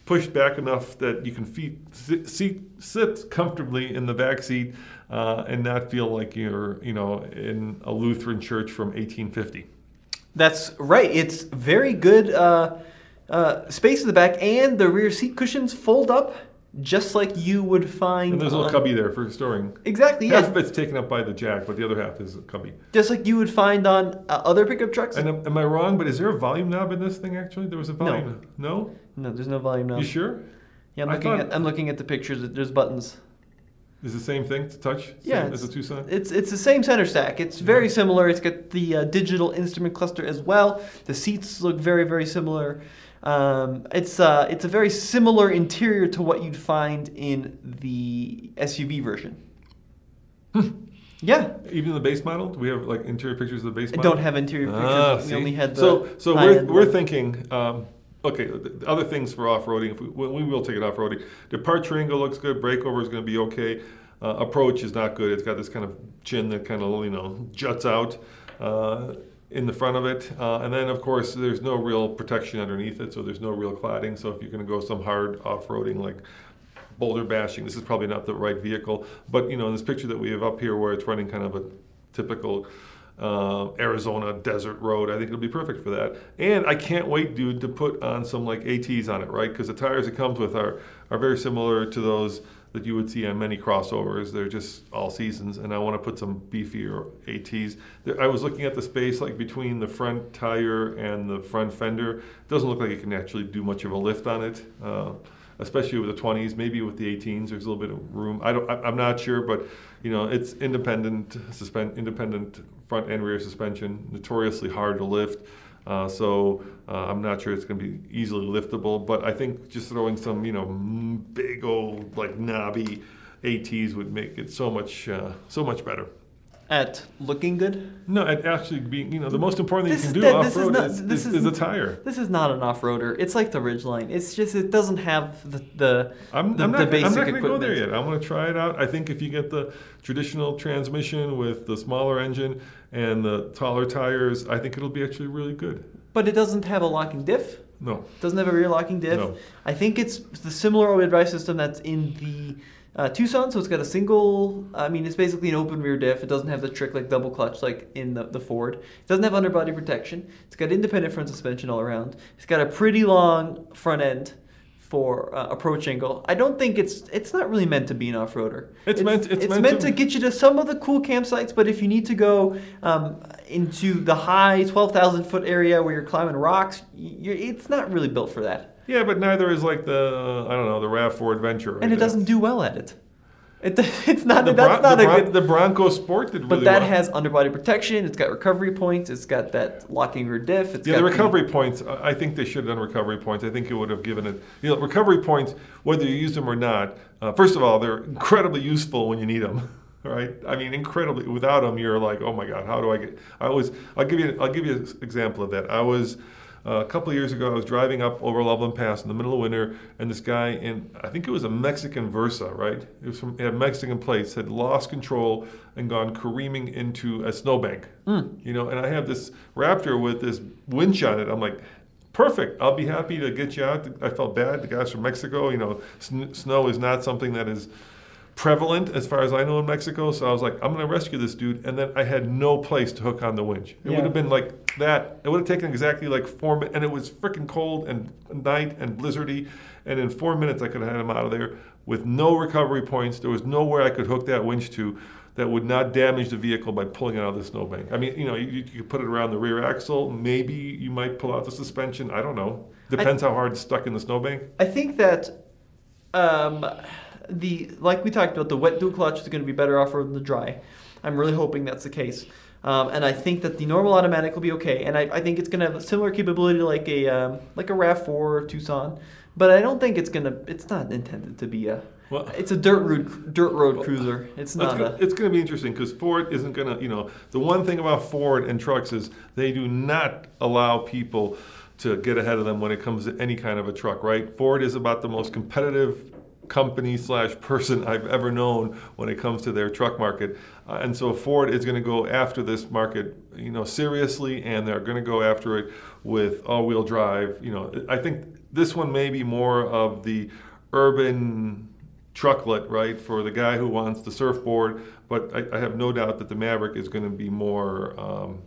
pushed back enough that you can feet, sit, seat, sit comfortably in the back seat uh, and not feel like you're, you know, in a Lutheran church from eighteen fifty. That's right. It's very good uh, uh, space in the back, and the rear seat cushions fold up just like you would find. And there's a little cubby there for storing. Exactly. Yeah. Half of it's taken up by the jack, but the other half is a cubby. Just like you would find on uh, other pickup trucks. And am, am I wrong? But is there a volume knob in this thing? Actually, there was a volume. No. No. No, there's no volume knob. You sure? Yeah, I'm I looking thought- at. I'm looking at the pictures. There's buttons. Is the same thing to touch? Same Yeah, as it's, a Tucson. it's it's the same center stack. It's very similar. It's got the uh, digital instrument cluster as well. The seats look very very similar. Um, it's uh it's a very similar interior to what you'd find in the S U V version. Yeah, Even the base model? Do we have like interior pictures of the base I model? don't have interior pictures. Ah, we see? only had the so so we're, high-end we're one. thinking. Um, okay, the other things for off-roading. If we, we will take it off-roading. Departure angle looks good. Breakover is going to be okay. Uh, approach is not good. It's got this kind of chin that kind of you know juts out uh, in the front of it, uh, and then of course there's no real protection underneath it, so there's no real cladding. So if you're going to go some hard off-roading like boulder bashing, this is probably not the right vehicle. But you know, in this picture that we have up here, where it's running kind of a typical uh, Arizona desert road, I think it'll be perfect for that. And I can't wait, dude, to put on some like ATs on it, right? Because the tires it comes with are are very similar to those that you would see on many crossovers. They're just all seasons, and I want to put some beefier ATs. There, I was looking at the space like between the front tire and the front fender. It doesn't look like it can actually do much of a lift on it. Uh, especially with the twenties, maybe with the eighteens, there's a little bit of room. I don't, I, I'm not sure, but you know, it's independent suspend, independent front and rear suspension, notoriously hard to lift. Uh, so uh, I'm not sure it's going to be easily liftable, but I think just throwing some, you know, big old like knobby ATs would make it so much, uh, so much better. At looking good? No, it actually being, you know, the most important thing This you is can do that- this is off-road not- is, this is, is- is a tire. This is not an off-roader. It's like the Ridgeline. It's just it doesn't have the the, I'm, the, I'm the not, basic I'm not going to equipment. go there yet. I want to try it out. I think if you get the traditional transmission with the smaller engine and the taller tires, I think it'll be actually really good. But it doesn't have a locking diff. No. Doesn't have a rear locking diff. No. I think it's the similar all-wheel drive system that's in the uh, Tucson. So it's got a single. I mean, it's basically an open rear diff. It doesn't have the trick like double clutch like in the, the Ford. It doesn't have underbody protection. It's got independent front suspension all around. It's got a pretty long front end for uh, approach angle. I don't think it's it's not really meant to be an off-roader. It's meant- it's meant meant to- to get you to some of the cool campsites, but if you need to go um, into the high twelve thousand foot area where you're climbing rocks, you're, it's not really built for that. Yeah, but neither is like the, I don't know, the RAV four Adventure. And it doesn't do well at it. It it's not The, that's Bron- not the, a Bron- good. the Bronco Sport did really But that well. has underbody protection. It's got recovery points. It's got that locking rear diff. It's Yeah, got the recovery points, I I think they should have done recovery points. I think it would have given it, you know, recovery points, whether you use them or not, uh, first of all, they're incredibly useful when you need them, right? I mean, incredibly. Without them, you're like, oh my God, how do I get, I always, I'll give you, I'll give you an example of that. I was, uh, a couple of years ago, I was driving up over Loveland Pass in the middle of winter, and this guy in, I think it was a Mexican Versa, right? It was from, it had Mexican plates, had lost control and gone careening into a snowbank. Mm. You know, and I have this Raptor with this winch on it. I'm like, perfect. I'll be happy to get you out. I felt bad. The guys from Mexico, you know, sn- snow is not something that is prevalent as far as I know in Mexico. So I was like, I'm going to rescue this dude. And then I had no place to hook on the winch. It Yeah. would have been like that. It would have taken exactly like four minutes. And it was freaking cold and night and blizzardy. And in four minutes, I could have had him out of there with no recovery points. There was nowhere I could hook that winch to that would not damage the vehicle by pulling it out of the snowbank. I mean, you know, you, you could put it around the rear axle. Maybe you might pull out the suspension. I don't know. Depends how hard it's stuck in the snowbank. I think that um, the like we talked about, the wet dual clutch is going to be better off road than the dry. I'm really hoping that's the case. Um, and I think that the normal automatic will be okay. And I, I think it's going to have a similar capability to like a um, like a RAV four or Tucson. But I don't think it's going to. It's not intended to be a. Well, it's a dirt road dirt road cruiser. It's It's not gonna, a. it's going to be interesting because Ford isn't going to, you know, the one thing about Ford and trucks is they do not allow people to get ahead of them when it comes to any kind of a truck, right? Ford is about the most competitive company slash person I've ever known when it comes to their truck market. Uh, and so Ford is going to go after this market, you know, seriously, and they're going to go after it with all-wheel drive. You know, I think this one may be more of the urban trucklet, right, for the guy who wants the surfboard, but I, I have no doubt that the Maverick is going to be more, um,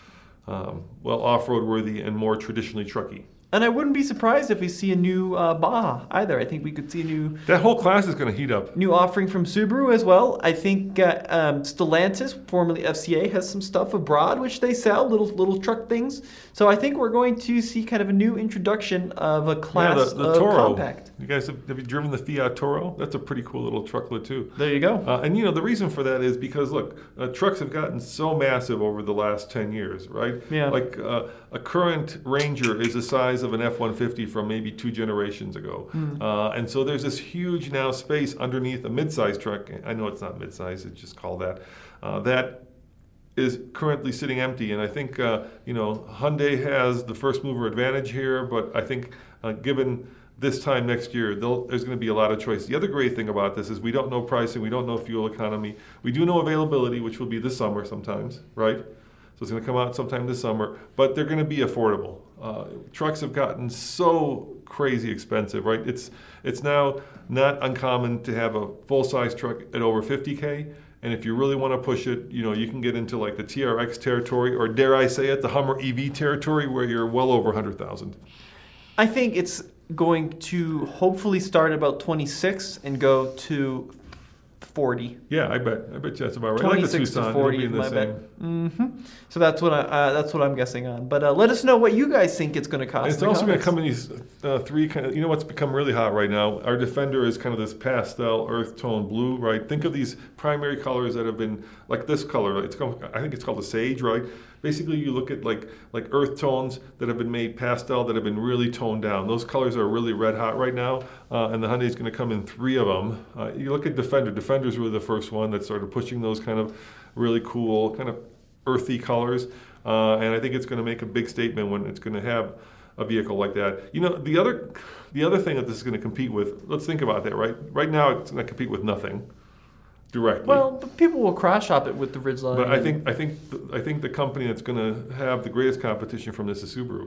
um, well, off-road worthy and more traditionally trucky. And I wouldn't be surprised if we see a new uh, Baja either. I think we could see a new That whole class is going to heat up. new offering from Subaru as well. I think uh, um, Stellantis, formerly F C A, has some stuff abroad which they sell, little little truck things. So I think we're going to see kind of a new introduction of a class yeah, the, the of Toro. compact. You guys have, have you driven the Fiat Toro? That's a pretty cool little trucklet too. There you go. Uh, and you know the reason for that is because look, uh, trucks have gotten so massive over the last ten years, right? Yeah. Like uh, a current Ranger is the size of an F one fifty from maybe two generations ago, Mm. uh, and so there's this huge now space underneath a mid-size truck. I know it's not mid-size; it's just called that. Uh, that is currently sitting empty, and I think uh, you know Hyundai has the first mover advantage here. But I think uh, given this time next year, there's going to be a lot of choice. The other great thing about this is we don't know pricing, we don't know fuel economy, we do know availability, which will be this summer sometimes, right? So it's going to come out sometime this summer, but they're going to be affordable. Uh, trucks have gotten so crazy expensive, right? It's it's now not uncommon to have a full-size truck at over fifty K, and if you really want to push it, you know, you can get into like the T R X territory, or dare I say it, the Hummer E V territory, where you're well over one hundred thousand. I think it's going to hopefully start about twenty-six and go to forty. Yeah, I bet. I bet you that's about right. Like the twenty-six Tucson, to forty it'll is be in my the bet. same. hmm So that's what I uh, that's what I'm guessing on. But uh, let us know what you guys think it's going to cost. And it's in the also going to comments. come in these uh, three kind of, you know what's become really hot right now? Our Defender is kind of this pastel earth tone blue, right? Think of these primary colors that have been, like this color, it's called, I think it's called a sage, right? Basically, you look at like like earth tones that have been made pastel, that have been really toned down. Those colors are really red hot right now, uh, and the Hyundai is going to come in three of them. Uh, you look at Defender. Defender is really the first one that started pushing those kind of really cool, kind of earthy colors, uh, and I think it's going to make a big statement when it's going to have a vehicle like that. You know, the other the other thing that this is going to compete with. Let's think about that, right? Right now, it's going to compete with nothing directly. Well, but people will cross shop it with the Ridgeline. But I think I think I think the company that's going to have the greatest competition from this is Subaru.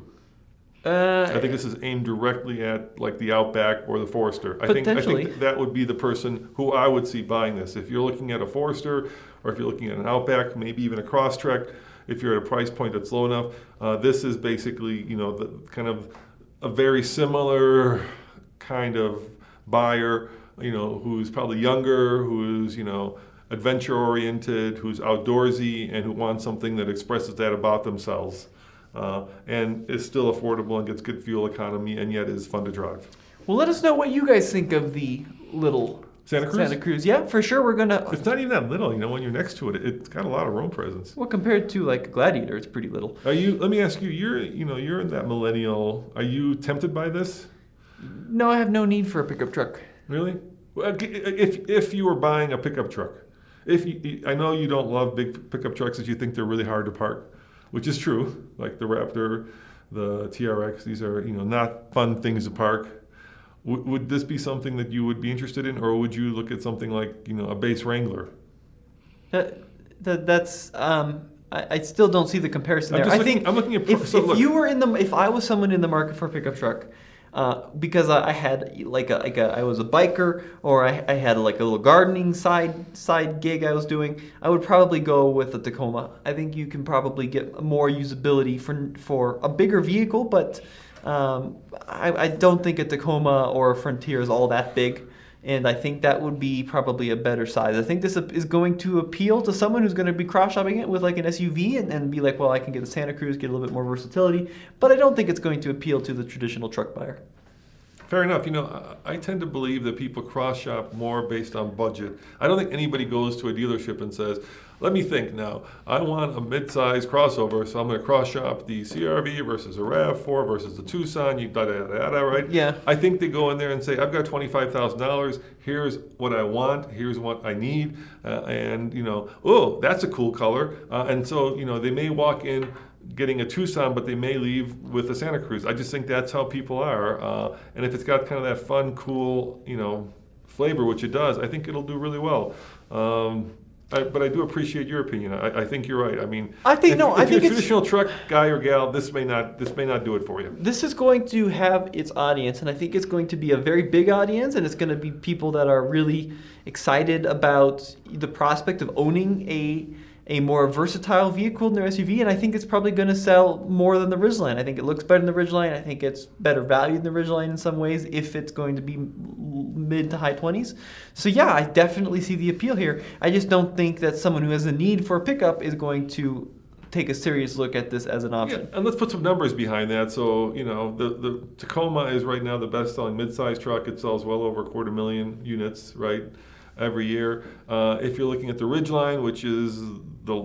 uh, I think this is aimed directly at like the Outback or the Forester. I think I Potentially. think that would be the person who I would see buying this. If you're looking at a Forester, or if you're looking at an Outback, maybe even a Crosstrek, if you're at a price point that's low enough, uh, this is basically, you know, the kind of a very similar kind of buyer, you know, who's probably younger, who's, you know, adventure oriented, who's outdoorsy, and who wants something that expresses that about themselves, uh, and is still affordable and gets good fuel economy, and yet is fun to drive. well, let us know what you guys think of the little Santa Cruz? Santa Cruz. Yeah, for sure. We're gonna. It's not even that little, you know. When you're next to it, it's got a lot of room presence. Well, compared to like a Gladiator, it's pretty little. Are you? Let me ask you. You're, you know, you're in that millennial. Are you tempted by this? No, I have no need for a pickup truck. Really? Well, If if you were buying a pickup truck, if you, I know you don't love big pickup trucks, that you think they're really hard to park, which is true. Like the Raptor, the T R X, these are, you know, not fun things to park. W- would this be something that you would be interested in, or would you look at something like, you know, a base Wrangler? That, that that's um. I, I still don't see the comparison I'm there. just I looking- think I'm looking at- if, so if look. you were in the if I was someone in the market for a pickup truck, uh, because I, I had like a like a I was a biker, or I, I had like a little gardening side side gig I was doing, I would probably go with a Tacoma. I think you can probably get more usability for for a bigger vehicle, but um, I, I don't think a Tacoma or a Frontier is all that big. And I think that would be probably a better size. I think this is going to appeal to someone who's going to be cross-shopping it with like an S U V and, and be like, well, I can get a Santa Cruz, get a little bit more versatility. But I don't think it's going to appeal to the traditional truck buyer. Fair enough. You know, I I tend to believe that people cross-shop more based on budget. I don't think anybody goes to a dealership and says, let me think now. I want a mid-size crossover, so I'm going to cross-shop the C R V versus a RAV four versus the Tucson, you da da da da, right? Yeah. I think they go in there and say, I've got twenty-five thousand dollars. Here's what I want. Here's what I need. Uh, and, you know, oh, that's a cool color. Uh, and so, you know, they may walk in getting a Tucson, but they may leave with a Santa Cruz. I just think that's how people are. Uh, and if it's got kind of that fun, cool, you know, flavor, which it does, I think it'll do really well. Um, I, but I do appreciate your opinion. I, I think you're right. I mean, I think if, no. if I you're think a it's, traditional truck guy or gal, this may not this may not do it for you. this is going to have its audience, and I think it's going to be a very big audience, and it's going to be people that are really excited about the prospect of owning a a more versatile vehicle than their S U V, and I think it's probably going to sell more than the Ridgeline. I think it looks better than the Ridgeline. I think it's better valued than the Ridgeline in some ways if it's going to be mid to high twenties. So yeah, I definitely see the appeal here. I just don't think that someone who has a need for a pickup is going to take a serious look at this as an option. Yeah, and let's put some numbers behind that. So, you know, the, the Tacoma is right now the best-selling midsize truck. It sells well over a quarter million units, right, every year. Uh, if you're looking at the Ridgeline, which is the,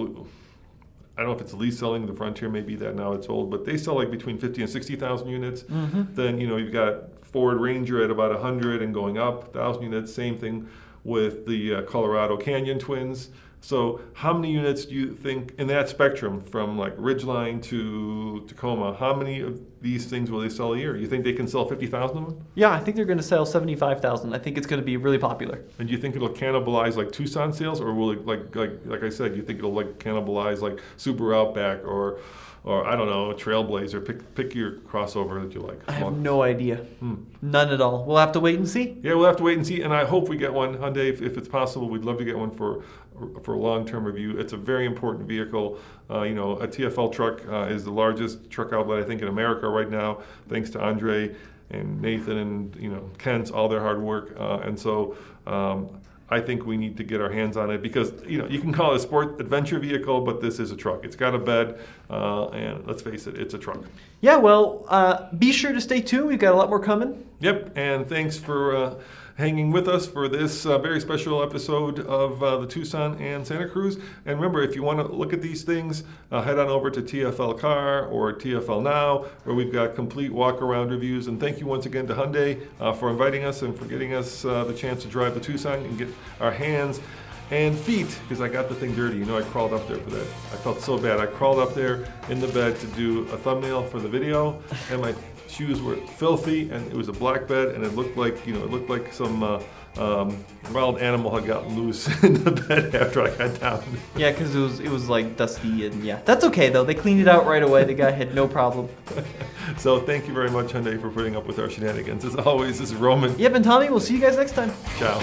I don't know if it's the least selling, the Frontier may be that now, it's old, but they sell like between fifty and sixty thousand units. Mm-hmm. Then, you know, you've got Ford Ranger at about one hundred and going up, one thousand units. Same thing with the uh, Colorado Canyon Twins. So how many units do you think in that spectrum from like Ridgeline to Tacoma, how many of these things will they sell a year? You think they can sell fifty thousand of them? Yeah, I think they're going to sell seventy-five thousand. I think it's going to be really popular. And do you think it'll cannibalize like Tucson sales, or will it, like like like I said, do you think it'll like cannibalize like Subaru Outback or or I don't know, Trailblazer? Pick pick your crossover that you like. I have no idea. Hmm. None at all. We'll have to wait and see. Yeah, we'll have to wait and see. And I hope we get one, Hyundai, if, if it's possible. We'd love to get one for for a long-term review. It's a very important vehicle. Uh, you know, a T F L truck uh, is the largest truck outlet, I think, in America right now, thanks to Andre and Nathan and, you know, Kent, all their hard work. Uh, and so um, I think we need to get our hands on it because, you know, you can call it a sport adventure vehicle, but this is a truck. It's got a bed, uh, and let's face it, it's a truck. Yeah, well, uh, be sure to stay tuned. We've got a lot more coming. Yep, and thanks for uh, hanging with us for this uh, very special episode of uh, the Tucson and Santa Cruz. And remember, if you want to look at these things, uh, head on over to T F L Car or T F L Now, where we've got complete walk-around reviews. And thank you once again to Hyundai uh, for inviting us and for getting us uh, the chance to drive the Tucson and get our hands and feet, because I got the thing dirty. You know, I crawled up there for that. I felt so bad. I crawled up there in the bed to do a thumbnail for the video, and my shoes were filthy, and it was a black bed, and it looked like, you know, it looked like some uh, um, wild animal had gotten loose in the bed after I got down. Yeah, because it was it was like dusty, and yeah, that's okay though. They cleaned it out right away. The guy had no problem. So thank you very much, Hyundai, for putting up with our shenanigans. As always, this is Roman. Yep, and Tommy. We'll see you guys next time. Ciao.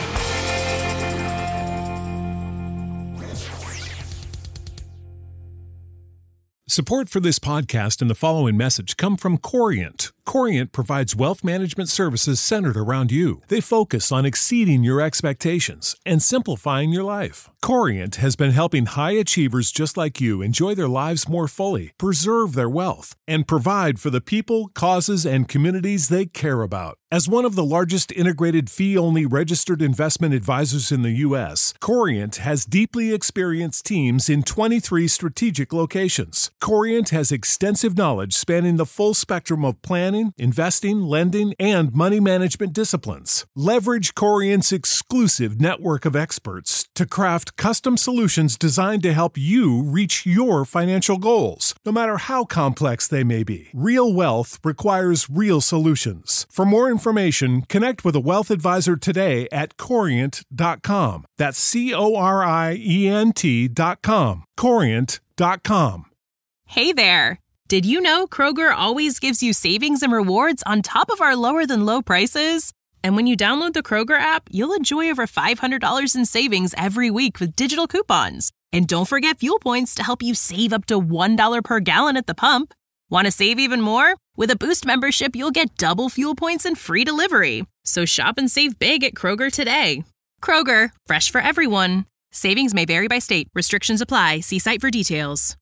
Support for this podcast and the following message come from Corient. Corient provides wealth management services centered around you. They focus on exceeding your expectations and simplifying your life. Corient has been helping high achievers just like you enjoy their lives more fully, preserve their wealth, and provide for the people, causes, and communities they care about. As one of the largest integrated fee-only registered investment advisors in the U S, Corient has deeply experienced teams in twenty-three strategic locations. Corient has extensive knowledge spanning the full spectrum of planning, investing, lending, and money management disciplines. Leverage Corient's exclusive network of experts to craft custom solutions designed to help you reach your financial goals, no matter how complex they may be. Real wealth requires real solutions. For more information, connect with a wealth advisor today at corient dot com. That's C O R I E N T dot com. corient dot com. Hey there! Did you know Kroger always gives you savings and rewards on top of our lower-than-low prices? And when you download the Kroger app, you'll enjoy over five hundred dollars in savings every week with digital coupons. And don't forget fuel points to help you save up to one dollar per gallon at the pump. Want to save even more? With a Boost membership, you'll get double fuel points and free delivery. So shop and save big at Kroger today. Kroger, fresh for everyone. Savings may vary by state. Restrictions apply. See site for details.